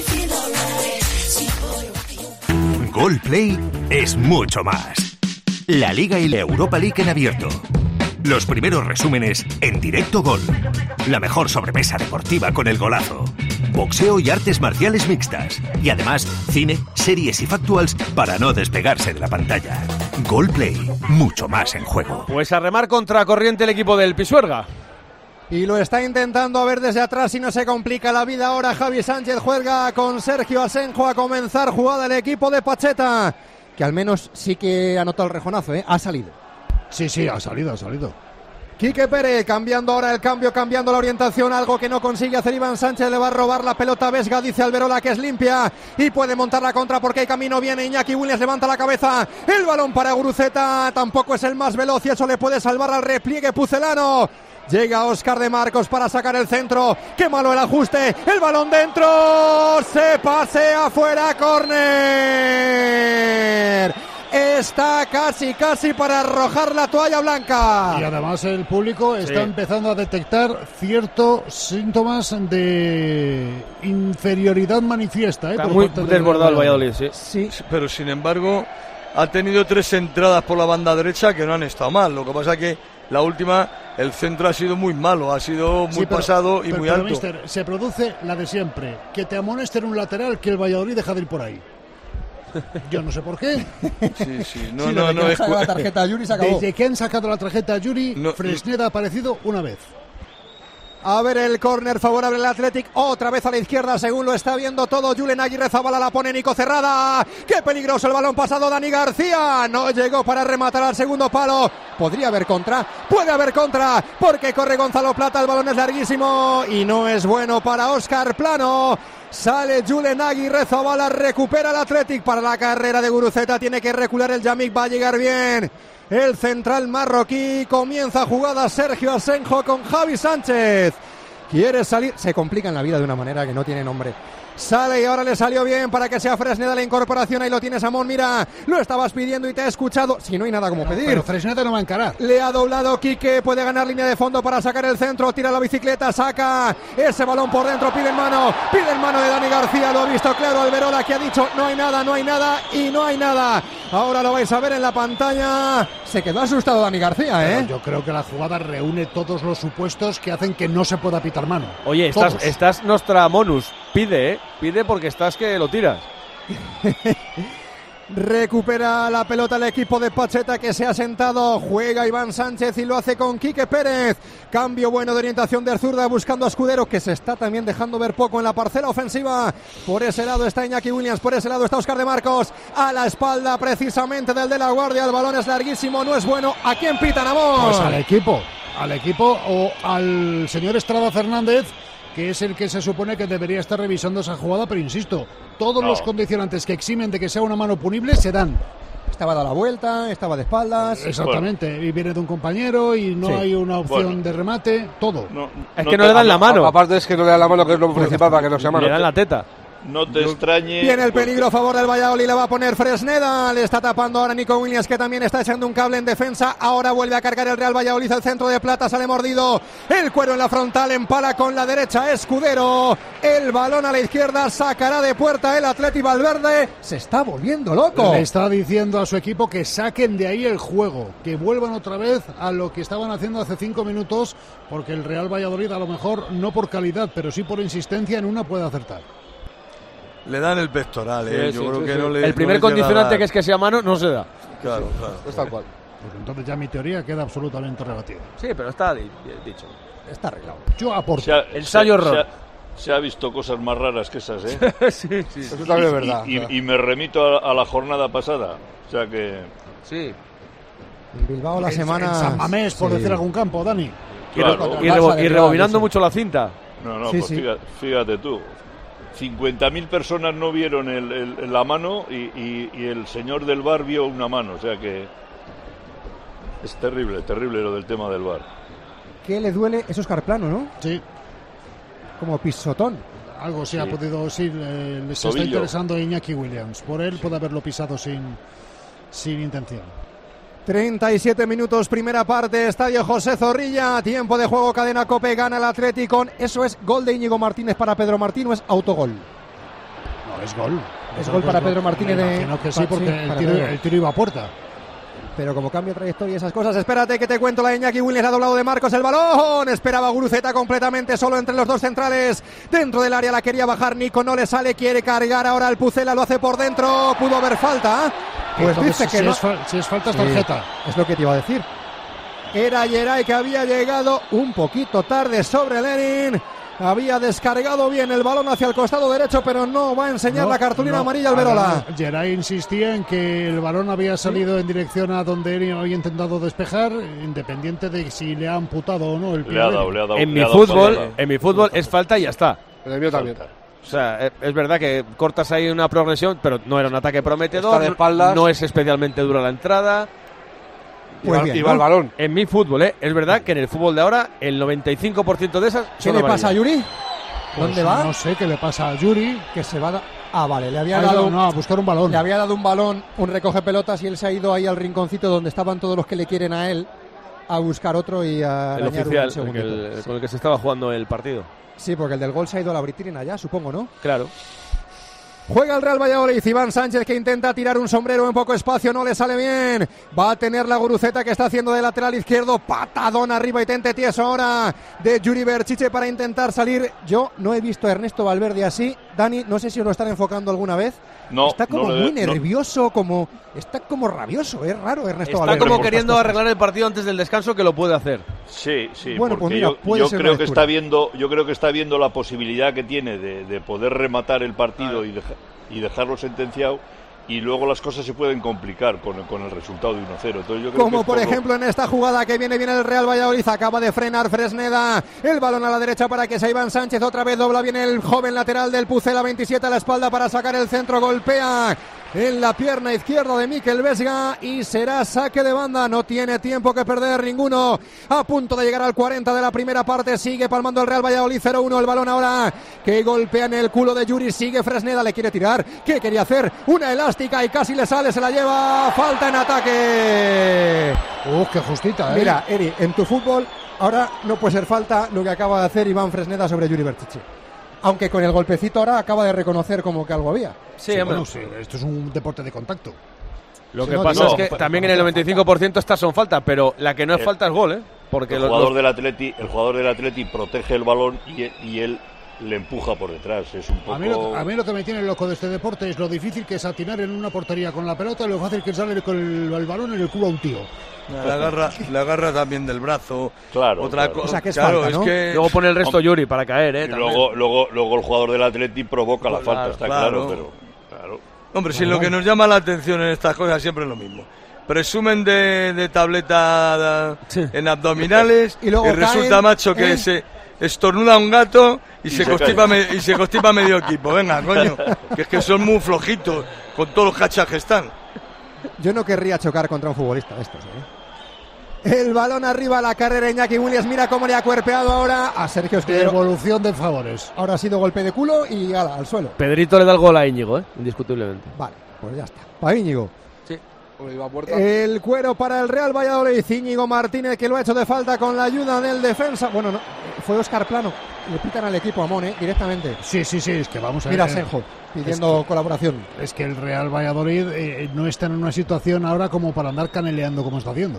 Gol Play es mucho más. La Liga y la Europa League en abierto. Los primeros resúmenes en directo Gol. La mejor sobremesa deportiva con el golazo. Boxeo y artes marciales mixtas. Y además, cine, series y factuals para no despegarse de la pantalla. Gol Play, mucho más en juego. Pues a remar contra corriente el equipo del Pisuerga. Y lo está intentando a ver desde atrás y no se complica la vida ahora. Javi Sánchez juega con Sergio Asenjo a comenzar jugada el equipo de Pacheta, que al menos sí que ha notado el rejonazo, ha salido. Sí, ha salido. Quique Pérez cambiando ahora el cambio, cambiando la orientación, algo que no consigue hacer Iván Sánchez, le va a robar la pelota a Vesga, dice Alberola que es limpia y puede montar la contra porque hay camino, viene Iñaki Williams, levanta la cabeza, el balón para Guruceta, tampoco es el más veloz y eso le puede salvar al repliegue pucelano. Llega Óscar de Marcos para sacar el centro. ¡Qué malo el ajuste! ¡El balón dentro! ¡Se pasea fuera! ¡Córner! Está casi para arrojar la toalla blanca. Y además el público está empezando a detectar ciertos síntomas de inferioridad manifiesta. Está muy desbordado el Valladolid, sí. Pero sin embargo ha tenido 3 entradas por la banda derecha que no han estado mal. Lo que pasa es que la última, el centro ha sido muy malo, ha sido muy pasado y muy alto. Mister, se produce la de siempre, que te amonesten un lateral que el Valladolid deja de ir por ahí. Yo no sé por qué. Sí. No es la tarjeta a Yuri se acabó. Desde que han sacado la tarjeta a Yuri, Fresneda ha aparecido una vez. A ver el córner favorable al Athletic, otra vez a la izquierda según lo está viendo todo. Julen Aguirre Zabala la pone Nico Cerrada. ¡Qué peligroso el balón pasado! Dani García no llegó para rematar al segundo palo. Podría haber contra, puede haber contra, porque corre Gonzalo Plata, el balón es larguísimo y no es bueno para Óscar Plano. Sale Julen Aguirre Zabala, recupera el Athletic para la carrera de Guruceta, tiene que recular el Yamik, va a llegar bien el central marroquí. Comienza jugada Sergio Asenjo con Javi Sánchez, quiere salir, se complica en la vida de una manera que no tiene nombre. Sale y ahora le salió bien para que sea Fresneda la incorporación. Ahí lo tienes, Amón, mira, lo estabas pidiendo y te ha escuchado. Si no hay nada como pedir. Pero Fresneda no va a encarar. Le ha doblado Quique, puede ganar línea de fondo para sacar el centro. Tira la bicicleta, saca ese balón por dentro. Pide en mano de Dani García. Lo ha visto claro Alberola, que ha dicho no hay nada y no hay nada. Ahora lo vais a ver en la pantalla. Se quedó asustado Dani García, Yo creo que la jugada reúne todos los supuestos que hacen que no se pueda pitar mano. Oye, estás Nostradamus. Pide porque estás que lo tiras. Recupera la pelota el equipo de Pacheta, que se ha sentado. Juega Iván Sánchez y lo hace con Quique Pérez. Cambio bueno de orientación de Zurda buscando a Escudero, que se está también dejando ver poco en la parcela ofensiva. Por ese lado está Iñaki Williams, por ese lado está Óscar de Marcos. A la espalda precisamente del de la Guardia. El balón es larguísimo, no es bueno. ¿A quién pitan, Amor? Pues al equipo o al señor Estrada Fernández, que es el que se supone que debería estar revisando esa jugada, pero insisto, todos los condicionantes que eximen de que sea una mano punible se dan. Estaba dando la vuelta, estaba de espaldas. Exactamente, y viene de un compañero y no hay una opción de remate, todo. Es que no le dan la mano. Aparte es que no le dan la mano, que es lo principal para que no sea mano. Le dan la teta. No te extrañe. Viene el peligro a favor del Valladolid, le va a poner Fresneda, le está tapando ahora Nico Williams, que también está echando un cable en defensa. Ahora vuelve a cargar el Real Valladolid, el centro de Plata, sale mordido, el cuero en la frontal, empala con la derecha Escudero, el balón a la izquierda, sacará de puerta el Atleti. Valverde se está volviendo loco. Le está diciendo a su equipo que saquen de ahí el juego, que vuelvan otra vez a lo que estaban haciendo hace 5 minutos, porque el Real Valladolid, a lo mejor no por calidad, pero sí por insistencia, en una puede acertar. Le dan el pectoral, yo creo que sí. no le. El primer condicionante, que es que sea mano, no se da. Claro. Es tal cual. Pues entonces ya mi teoría queda absolutamente rebatida. Sí, pero está dicho. Está arreglado. Yo aporto. Ensayo-error. Se ha visto cosas más raras que esas, sí. Eso también es verdad. Y me remito a la jornada pasada. O sea que. Sí. En Bilbao la semana. En San Mamés, por decir algún campo, Dani. Claro. Y rebobinando mucho la cinta. No, pues fíjate tú. 50.000 personas no vieron la mano y el señor del VAR vio una mano, o sea que es terrible lo del tema del VAR. ¿Qué le duele? Es Óscar Plano, ¿no? Sí. Como pisotón. Algo se ha podido, se está interesando Iñaki Williams. Por él puede haberlo pisado sin intención. 37 minutos, primera parte, Estadio José Zorrilla, tiempo de juego, cadena COPE, gana el Atlético. Eso es gol de Íñigo Martínez para Pedro Martín, ¿o es autogol? No, es gol. Es gol para Pedro Martínez. Imagino que sí, porque el tiro iba a puerta. Pero como cambio de trayectoria y esas cosas, espérate que te cuento la de Iñaki Williams, ha doblado de Marcos el balón, esperaba Guruceta completamente solo entre los dos centrales, dentro del área la quería bajar Nico, no le sale, quiere cargar ahora al Pucela, lo hace por dentro, pudo haber falta, pues entonces, dice que si es falta es tarjeta. Es lo que te iba a decir. Era Geray, que había llegado un poquito tarde sobre Lenin. Había descargado bien el balón hacia el costado derecho, pero no va a enseñar la cartulina amarilla Alberola. Geray insistía en que el balón había salido en dirección a donde él había intentado despejar, independiente de si le ha amputado o no el pie. Le ha dado. En mi fútbol es falta y ya está. En el mío también. O sea, es verdad que cortas ahí una progresión, pero no era un ataque prometedor. Está de espaldas. No es especialmente dura la entrada. Pues bien, y va el balón. En mi fútbol, es verdad que en el fútbol de ahora el 95% de esas ¿Qué le pasa a Yuri? Pues ¿Dónde va? No sé qué le pasa a Yuri. Que se va vale, le había dado a buscar un balón. Le había dado un balón, un recoge pelotas, y él se ha ido ahí al rinconcito donde estaban todos los que le quieren a él, a buscar otro y a el oficial con el que se estaba jugando el partido. Sí, porque el del gol se ha ido a la britrina ya, supongo, ¿no? Claro. Juega el Real Valladolid, Iván Sánchez, que intenta tirar un sombrero en poco espacio, no le sale bien. Va a tener la Guruceta, que está haciendo de lateral izquierdo, patadón arriba y tente tieso ahora de Yuri Berchiche para intentar salir. Yo no he visto a Ernesto Valverde así. Dani, no sé si os lo están enfocando alguna vez. No, está como muy nervioso, está como rabioso, es raro Ernesto Valverde. Está como queriendo arreglar el partido antes del descanso, que lo puede hacer. Sí, bueno, porque pues mira, yo creo que está viendo la posibilidad que tiene de poder rematar el partido y dejarlo sentenciado, y luego las cosas se pueden complicar con el resultado de 1-0. Entonces yo creo como que por ejemplo en esta jugada que viene el Real Valladolid, acaba de frenar Fresneda, el balón a la derecha para que sea Iván Sánchez, otra vez dobla bien el joven lateral del Pucela, 27 a la espalda para sacar el centro, golpea en la pierna izquierda de Mikel Vesga y será saque de banda. No tiene tiempo que perder ninguno. A punto de llegar al 40 de la primera parte, sigue palmando el Real Valladolid, 0-1 el balón ahora que golpea en el culo de Yuri, sigue Fresneda, le quiere tirar, ¿qué quería hacer? Una elástica y casi le sale, se la lleva, falta en ataque. Qué justita, Mira, Eri, en tu fútbol ahora no puede ser falta lo que acaba de hacer Iván Fresneda sobre Yuri Berchiche. Aunque con el golpecito ahora acaba de reconocer como que algo había. Sí, esto es un deporte de contacto. Lo que pasa es que también en el 95% estas son falta, pero la que no es falta es gol, Porque el jugador del Atleti protege el balón y él le empuja por detrás. Es un poco... a mí lo que me tiene loco de este deporte es lo difícil que es atinar en una portería con la pelota y lo fácil que es darle con el balón en el culo a un tío. La agarra también del brazo. Claro. Otra cosa. O sea, que es claro, falta, ¿no? Es que... Luego pone el resto Yuri para caer, Y luego el jugador del Atleti provoca la falta, está claro, pero... Claro. Hombre, si lo que nos llama la atención en estas cosas siempre es lo mismo. Presumen de tableta en abdominales y resulta, macho, que se estornuda un gato y se constipa medio equipo. Venga, coño, que es que son muy flojitos con todos los cachas que están. Yo no querría chocar contra un futbolista de estos, El balón arriba, la carrera Iñaki Williams, mira cómo le ha cuerpeado ahora a Sergio Escudero. Devolución de favores. Ahora ha sido golpe de culo y al suelo. Pedrito le da el gol a Íñigo, indiscutiblemente. Vale, pues ya está. Para Íñigo. Sí. El cuero para el Real Valladolid. Íñigo Martínez, que lo ha hecho de falta con la ayuda del defensa. Bueno, no, fue Óscar Plano. Le pitan al equipo Amón, directamente. Sí, es que vamos a ver. Mira Senjo pidiendo colaboración. Es que el Real Valladolid no está en una situación ahora como para andar caneleando como está haciendo.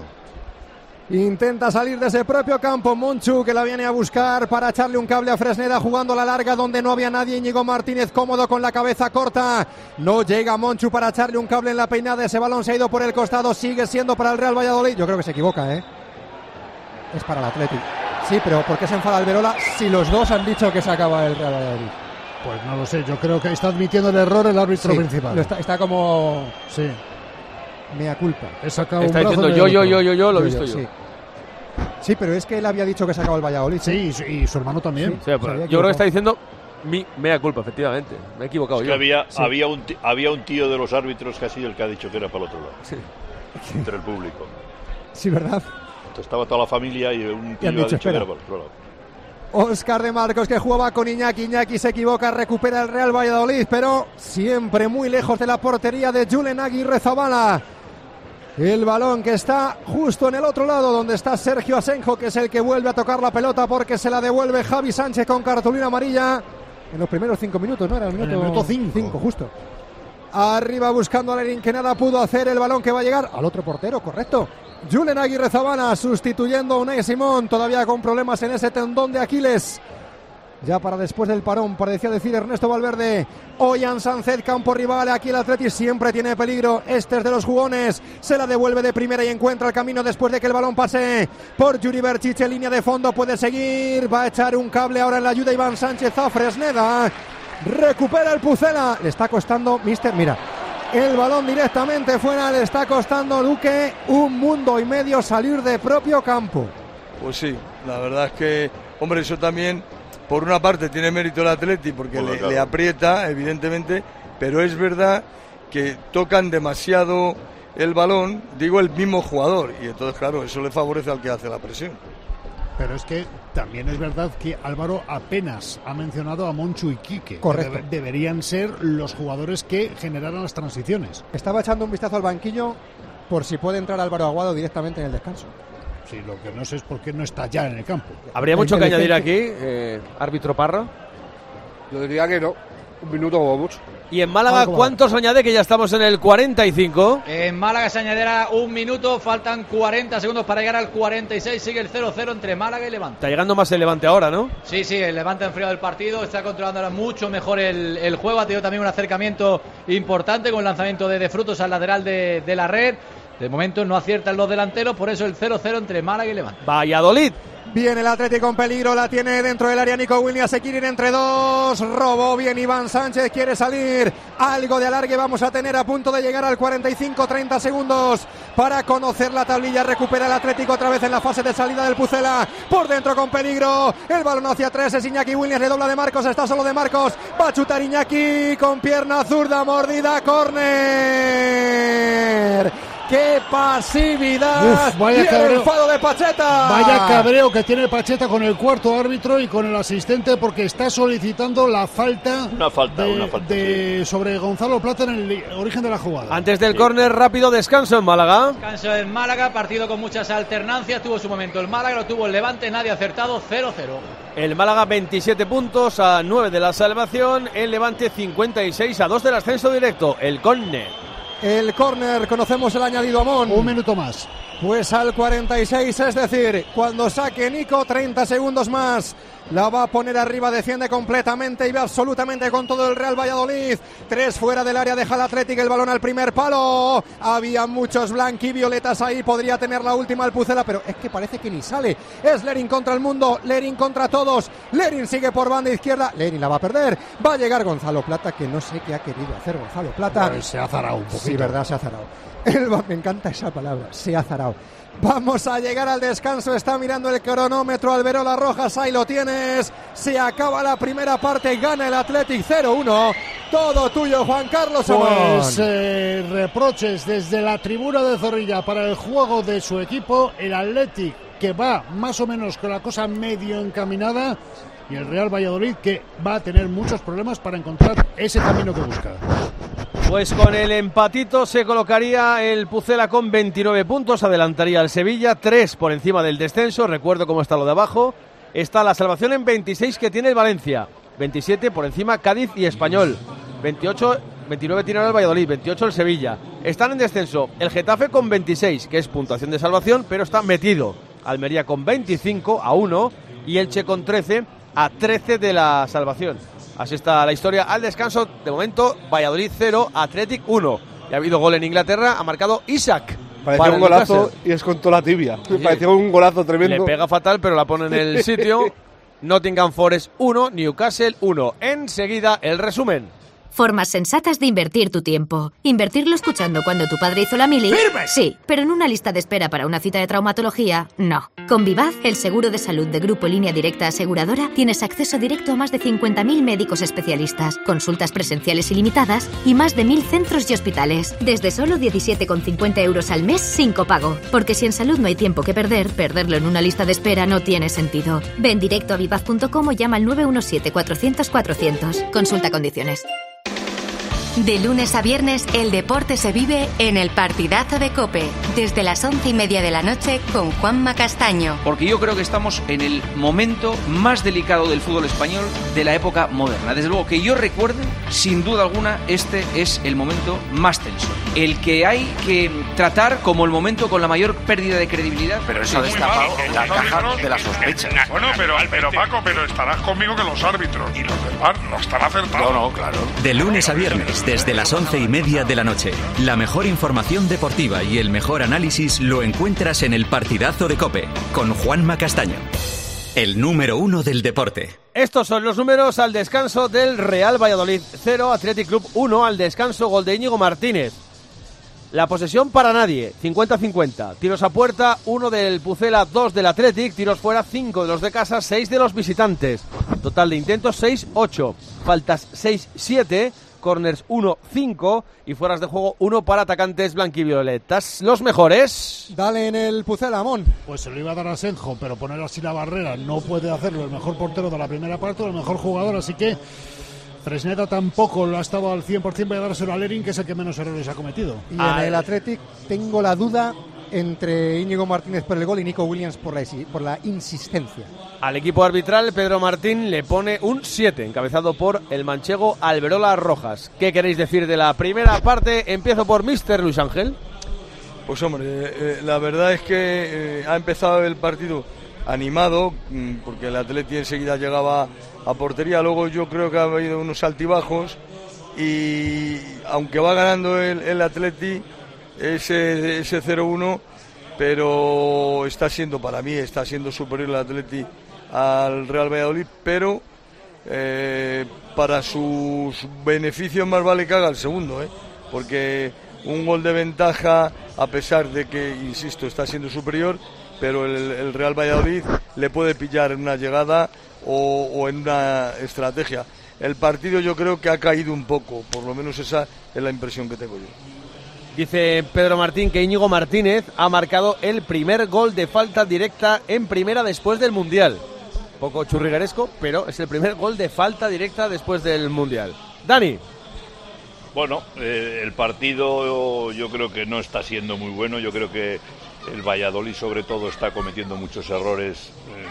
Intenta salir de ese propio campo Monchu, que la viene a buscar para echarle un cable a Fresneda, jugando a la larga donde no había nadie. Íñigo Martínez cómodo con la cabeza corta, no llega Monchu para echarle un cable en la peinada. Ese balón se ha ido por el costado, sigue siendo para el Real Valladolid. Yo creo que se equivoca, es para el Atleti. Sí, pero ¿por qué se enfada Alberola si los dos han dicho que se acaba el Real Valladolid? Pues no lo sé, yo creo que está admitiendo el error el árbitro principal. Está como... Sí. Mea culpa. Está diciendo yo, lo he visto yo. Sí, pero es que él había dicho que se acabó el Valladolid. Sí, y su hermano también. Sí, yo creo que está diciendo mi mea culpa, efectivamente. Me he equivocado yo. Había un tío de los árbitros que ha sido el que ha dicho que era para el otro lado. Sí. Entre el público. Sí, ¿verdad? Entonces estaba toda la familia y un tío ha dicho que era para el otro lado. Óscar de Marcos, que jugaba con Iñaki. Iñaki se equivoca, recupera el Real Valladolid, pero siempre muy lejos de la portería de Julen Aguirrezabala. El balón que está justo en el otro lado, donde está Sergio Asenjo, que es el que vuelve a tocar la pelota porque se la devuelve Javi Sánchez con cartulina amarilla en los primeros 5 minutos, ¿no? Era el minuto 5 justo. Arriba buscando a Lerin, que nada pudo hacer. El balón que va a llegar al otro portero, correcto. Julen Aguirrezabala sustituyendo a Unai Simón, todavía con problemas en ese tendón de Aquiles. Ya para después del parón, parecía decir Ernesto Valverde. Ollán Sánchez, campo rival. Aquí el Atleti siempre tiene peligro. Este es de los jugones. Se la devuelve de primera y encuentra el camino después de que el balón pase por Yuri Berchiche. En línea de fondo, puede seguir. Va a echar un cable ahora en la ayuda Iván Sánchez a Fresneda. Recupera el Pucela. Le está costando, mira. El balón directamente fuera. Le está costando Luque 1 mundo y medio salir de propio campo. Pues sí, la verdad es que, hombre, eso también, por una parte, tiene mérito el Atleti porque le aprieta, evidentemente, pero es verdad que tocan demasiado el balón, digo, el mismo jugador, y entonces, claro, eso le favorece al que hace la presión. Pero es que también es verdad que Álvaro apenas ha mencionado a Monchu y Quique. Correcto. Deberían ser los jugadores que generaran las transiciones. Estaba echando un vistazo al banquillo por si puede entrar Álvaro Aguado directamente en el descanso. Sí, lo que no sé es por qué no está ya en el campo. ¿Habría mucho que añadir aquí, árbitro Parra? Yo diría que no, 1 minuto o mucho. ¿Y en Málaga cuántos añade, que ya estamos en el 45? En Málaga se añadirá 1 minuto, faltan 40 segundos para llegar al 46, sigue el 0-0 entre Málaga y Levante. Está llegando más el Levante ahora, ¿no? Sí, el Levante ha enfriado el partido, está controlando ahora mucho mejor el juego, ha tenido también un acercamiento importante con el lanzamiento de Frutos al lateral de la red. De momento no aciertan los delanteros, por eso el 0-0 entre Málaga y Levante. Valladolid. Viene el Atlético en peligro, la tiene dentro del área Nico Williams, se quiere ir entre dos, robó bien Iván Sánchez, quiere salir, algo de alargue vamos a tener a punto de llegar al 45, 30 segundos para conocer la tablilla, recupera el Atlético otra vez en la fase de salida del Pucela, por dentro con peligro, el balón hacia 3, es Iñaki Williams, le dobla de Marcos, está solo de Marcos, va a chutar Iñaki con pierna zurda, mordida, córner. ¡Qué pasividad! Uf, vaya y cabreo. el enfado de Pacheta. Vaya cabreo que tiene Pacheta con el cuarto árbitro y con el asistente, porque está solicitando la falta. Una falta. Sobre Gonzalo Plata en el origen de la jugada. Antes del córner, rápido descanso en Málaga. Descanso en Málaga, partido con muchas alternancias, tuvo su momento el Málaga, lo tuvo el Levante, nadie acertado, 0-0. El Málaga 27 puntos a 9 de la salvación, el Levante 56 a 2 del ascenso directo. El córner. El córner, conocemos el añadido Amón. 1 minuto más. Pues al 46, es decir, cuando saque Nico, 30 segundos más. La va a poner arriba, defiende completamente y va absolutamente con todo el Real Valladolid. 3 fuera del área, deja el Athletic el balón al primer palo. Había muchos blanquivioletas ahí, podría tener la última el Pucela, pero es que parece que ni sale. Es Lerin contra el mundo, Lerin contra todos. Lerin sigue por banda izquierda, Lerin la va a perder. Va a llegar Gonzalo Plata, que no sé qué ha querido hacer Gonzalo Plata. Pues se ha zarado un poquito. Sí, verdad, se ha zarado. Me encanta esa palabra, se ha zarado. Vamos a llegar al descanso, está mirando el cronómetro Alberola Rojas, ahí lo tienes, se acaba la primera parte, gana el Athletic 0-1, todo tuyo Juan Carlos Amón. Pues reproches desde la tribuna de Zorrilla para el juego de su equipo, el Athletic que va más o menos con la cosa medio encaminada y el Real Valladolid que va a tener muchos problemas para encontrar ese camino que busca. Pues con el empatito se colocaría el Pucela con 29 puntos, adelantaría al Sevilla, 3 por encima del descenso, recuerdo cómo está lo de abajo, está la salvación en 26 que tiene el Valencia, 27 por encima Cádiz y Español, 29 tiene el Valladolid, 28 el Sevilla, están en descenso el Getafe con 26, que es puntuación de salvación, pero está metido, Almería con 25 a 1 y Elche con 13 a 13 de la salvación. Así está la historia al descanso. De momento, Valladolid 0, Athletic 1. Y ha habido gol en Inglaterra, ha marcado Isaac. Parecía un golazo y es con toda la tibia. Sí. Parecía un golazo tremendo. Le pega fatal, pero la pone en el sitio. Nottingham Forest 1, Newcastle 1. Enseguida, el resumen. Formas sensatas de invertir tu tiempo. ¿Invertirlo escuchando cuando tu padre hizo la mili? ¡Firme! Sí, pero en una lista de espera para una cita de traumatología, no. Con Vivaz, el seguro de salud de Grupo Línea Directa Aseguradora, tienes acceso directo a más de 50.000 médicos especialistas, consultas presenciales ilimitadas y más de 1.000 centros y hospitales. Desde solo 17,50 € al mes sin copago. Porque si en salud no hay tiempo que perder, perderlo en una lista de espera no tiene sentido. Ven directo a vivaz.com o llama al 917 400 400. Consulta condiciones. De lunes a viernes, el deporte se vive en el partidazo de COPE, desde las 11:30 de la noche con Juanma Castaño. Porque yo creo que estamos en el momento más delicado del fútbol español de la época moderna. Desde luego que yo recuerde, sin duda alguna, este es el momento más tenso. El que hay que tratar como el momento con la mayor pérdida de credibilidad. Pero eso ha destapado la caja de las sospechas. Bueno, pero Paco, estarás conmigo que los árbitros y los del VAR no están acertados. No, claro. De lunes a viernes, desde las 11:30 de la noche. La mejor información deportiva y el mejor análisis lo encuentras en el partidazo de COPE, con Juanma Castaño, el número 1 del deporte. Estos son los números al descanso del Real Valladolid 0, Athletic Club 1, al descanso, gol de Íñigo Martínez. La posesión para nadie, 50-50. Tiros a puerta, 1 del Pucela, 2 del Athletic. Tiros fuera, 5 de los de casa, 6 de los visitantes. Total de intentos, 6-8. Faltas, 6-7. Corners 1-5 y fueras de juego 1 para atacantes blanquivioletas. Los mejores. Dale en el Pucela, Amón. Pues se lo iba a dar a Senjo, pero poner así la barrera no puede hacerlo el mejor portero de la primera parte, el mejor jugador, así que Fresneda tampoco lo ha estado al 100%, voy a dárselo a Lerin, que es el que menos errores ha cometido. Y en el Athletic tengo la duda entre Íñigo Martínez por el gol y Nico Williams por la insistencia. Al equipo arbitral, Pedro Martín le pone un 7, encabezado por el manchego Alberola Rojas. ¿Qué queréis decir de la primera parte? Empiezo por Mr. Luis Ángel. Pues hombre, la verdad es que ha empezado el partido animado, porque el Atleti enseguida llegaba a portería. Luego yo creo que ha habido unos altibajos y aunque va ganando el Atleti ese 0-1, pero está siendo superior el Atleti al Real Valladolid, pero para sus beneficios más vale que haga el segundo, porque un gol de ventaja, a pesar de que, insisto, está siendo superior, pero el Real Valladolid le puede pillar en una llegada o en una estrategia. El partido yo creo que ha caído un poco, por lo menos esa es la impresión que tengo yo. Dice Pedro Martín que Íñigo Martínez ha marcado el primer gol de falta directa en primera después del Mundial. Poco churrigueresco, pero es el primer gol de falta directa después del Mundial. Dani. Bueno, el partido yo creo que no está siendo muy bueno. Yo creo que el Valladolid sobre todo está cometiendo muchos errores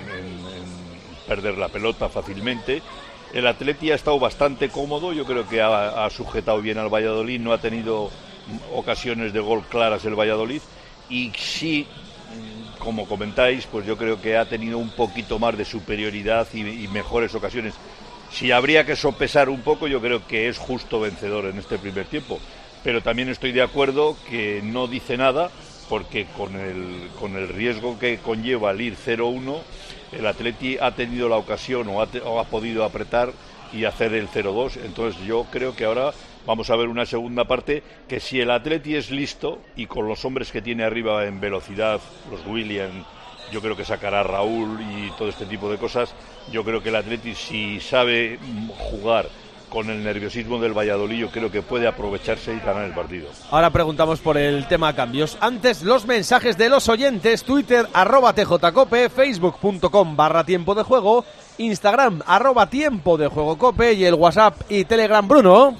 en perder la pelota fácilmente. El Atleti ha estado bastante cómodo. Yo creo que ha sujetado bien al Valladolid. No ha tenido ocasiones de gol claras el Valladolid, y sí, como comentáis, pues yo creo que ha tenido un poquito más de superioridad y mejores ocasiones. Si habría que sopesar un poco, yo creo que es justo vencedor en este primer tiempo, pero también estoy de acuerdo que no dice nada, porque con el riesgo que conlleva el ir 0-1, el Atleti ha tenido la ocasión o ha podido apretar y hacer el 0-2. Entonces yo creo que ahora vamos a ver una segunda parte que, si el Atleti es listo y con los hombres que tiene arriba en velocidad, los Williams, yo creo que sacará a Raúl y todo este tipo de cosas. Yo creo que el Atleti, si sabe jugar con el nerviosismo del Valladolid, yo creo que puede aprovecharse y ganar el partido. Ahora preguntamos por el tema cambios. Antes, los mensajes de los oyentes. Twitter, @tjcope, facebook.com/tiempo de juego, Instagram, @tiempo de juego cope, y el WhatsApp y Telegram, Bruno.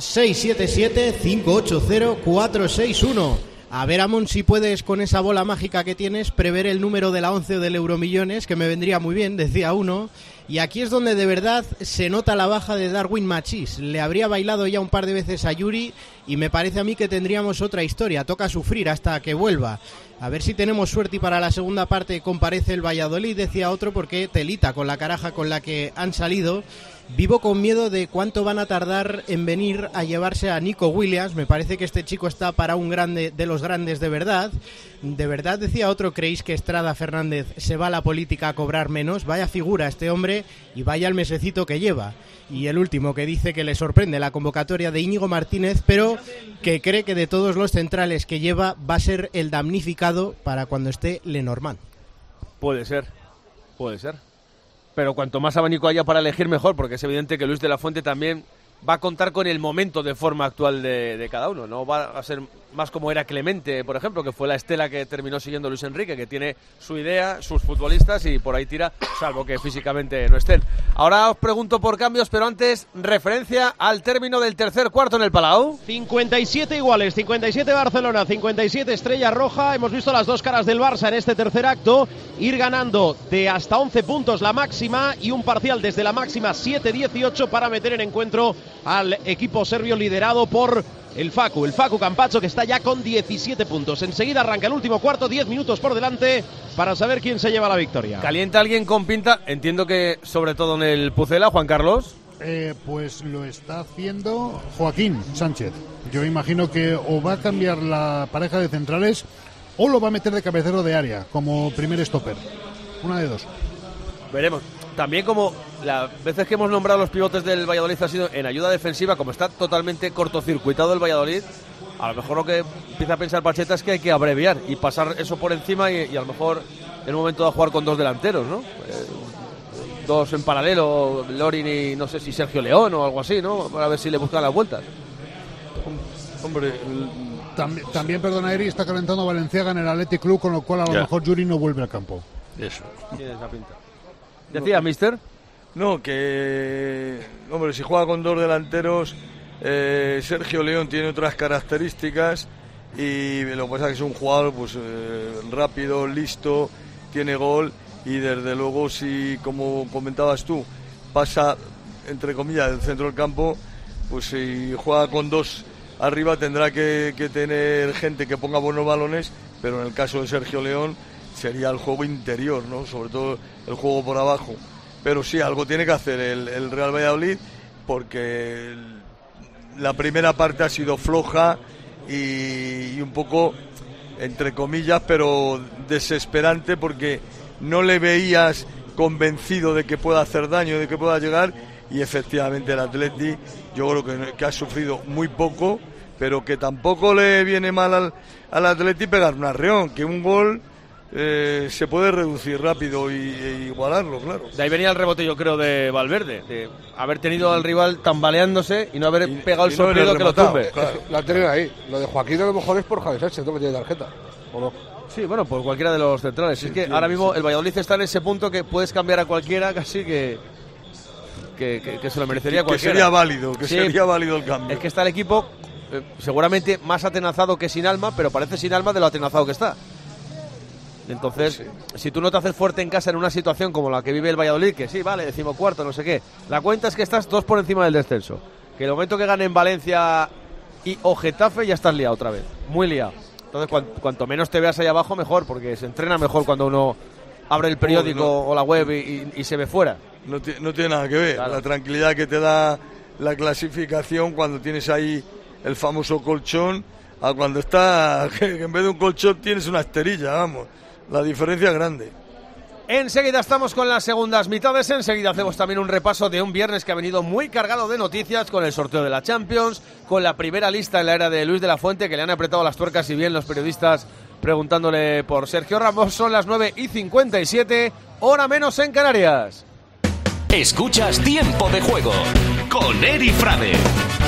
677-580-461. A ver, Amon, si puedes, con esa bola mágica que tienes, prever el número de la 11 o del Euromillones, que me vendría muy bien, decía uno. Y aquí es donde de verdad se nota la baja de Darwin Machís. Le habría bailado ya un par de veces a Yuri y me parece a mí que tendríamos otra historia. Toca sufrir hasta que vuelva. A ver si tenemos suerte y para la segunda parte comparece el Valladolid, decía otro, porque telita con la caraja con la que han salido. Vivo con miedo de cuánto van a tardar en venir a llevarse a Nico Williams. Me parece que este chico está para un grande de los grandes de verdad. De verdad, decía otro, ¿creéis que Estrada Fernández se va a la política a cobrar menos? Vaya figura este hombre y vaya el mesecito que lleva. Y el último, que dice que le sorprende la convocatoria de Íñigo Martínez, pero que cree que de todos los centrales que lleva va a ser el damnificado para cuando esté Lenormand. Puede ser. Pero cuanto más abanico haya para elegir, mejor, porque es evidente que Luis de la Fuente también va a contar con el momento de forma actual de cada uno. No va a ser más como era Clemente, por ejemplo, que fue la estela que terminó siguiendo Luis Enrique, que tiene su idea, sus futbolistas y por ahí tira, salvo que físicamente no estén. Ahora os pregunto por cambios, pero antes, referencia al término del tercer cuarto en el Palau. 57 iguales, 57 Barcelona, 57 Estrella Roja. Hemos visto las dos caras del Barça en este tercer acto, ir ganando de hasta 11 puntos la máxima y un parcial desde la máxima 7-18 para meter en encuentro al equipo serbio liderado por el Facu Campazzo, que está ya con 17 puntos. Enseguida arranca el último cuarto, 10 minutos por delante para saber quién se lleva la victoria. ¿Calienta alguien con pinta? Entiendo que sobre todo en el Pucela, Juan Carlos. Pues lo está haciendo Joaquín Sánchez. Yo imagino que o va a cambiar la pareja de centrales o lo va a meter de cabecero de área como primer stopper. Una de dos. Veremos. También como las veces que hemos nombrado los pivotes del Valladolid ha sido en ayuda defensiva, como está totalmente cortocircuitado el Valladolid, a lo mejor lo que empieza a pensar Pacheta es que hay que abreviar y pasar eso por encima y a lo mejor en un momento de jugar con dos delanteros, ¿no? Dos en paralelo, Lorin y no sé si Sergio León o algo así, ¿no? Para ver si le buscan las vueltas. Hombre, también perdona, Eri, está calentando Valenciaga en el Athletic Club, con lo cual a lo mejor Yuri no vuelve al campo. Eso. Tiene esa pinta. ¿Decía, mister? No, que... Hombre, si juega con dos delanteros, Sergio León tiene otras características y lo que pasa es que es un jugador pues rápido, listo, tiene gol y desde luego si, como comentabas tú, pasa, entre comillas, del centro del campo, pues si juega con dos arriba tendrá que tener gente que ponga buenos balones, pero en el caso de Sergio León sería el juego interior, ¿no? Sobre todo el juego por abajo. Pero sí, algo tiene que hacer el Real Valladolid, porque la primera parte ha sido floja y un poco, entre comillas, pero desesperante, porque no le veías convencido de que pueda hacer daño, de que pueda llegar, y efectivamente el Atleti, yo creo que ha sufrido muy poco, pero que tampoco le viene mal al Atleti pegar un arreón, que un gol se puede reducir rápido e igualarlo, claro. De ahí venía el rebote, yo creo, de Valverde, de haber tenido al rival tambaleándose y no haber pegado el soplido que lo tumbe. Claro. La tienen ahí. Lo de Joaquín a lo mejor es por Javi Sánchez, que tiene tarjeta, ¿o no? Sí, bueno, por cualquiera de los centrales. Sí, es que ahora mismo el Valladolid está en ese punto que puedes cambiar a cualquiera, casi que se lo merecería cualquiera. Sería válido el cambio. Es que está el equipo seguramente más atenazado que sin alma, pero parece sin alma de lo atenazado que está. Entonces, si tú no te haces fuerte en casa en una situación como la que vive el Valladolid, que sí, vale, 14º, no sé qué, la cuenta es que estás 2 por encima del descenso. Que el momento que ganen Valencia o Getafe ya estás liado otra vez, muy liado. Entonces, cuanto menos te veas ahí abajo, mejor, porque se entrena mejor cuando uno abre el periódico o la web y se ve fuera. No tiene nada que ver, claro. La tranquilidad que te da la clasificación cuando tienes ahí el famoso colchón, a cuando está, que en vez de un colchón tienes una esterilla, vamos. La diferencia es grande. Enseguida estamos con las segundas mitades. Enseguida hacemos también un repaso de un viernes que ha venido muy cargado de noticias, con el sorteo de la Champions, con la primera lista en la era de Luis de la Fuente, que le han apretado las tuercas y bien los periodistas preguntándole por Sergio Ramos. Son las 9:57, hora menos en Canarias. Escuchas Tiempo de Juego con Eri Frade.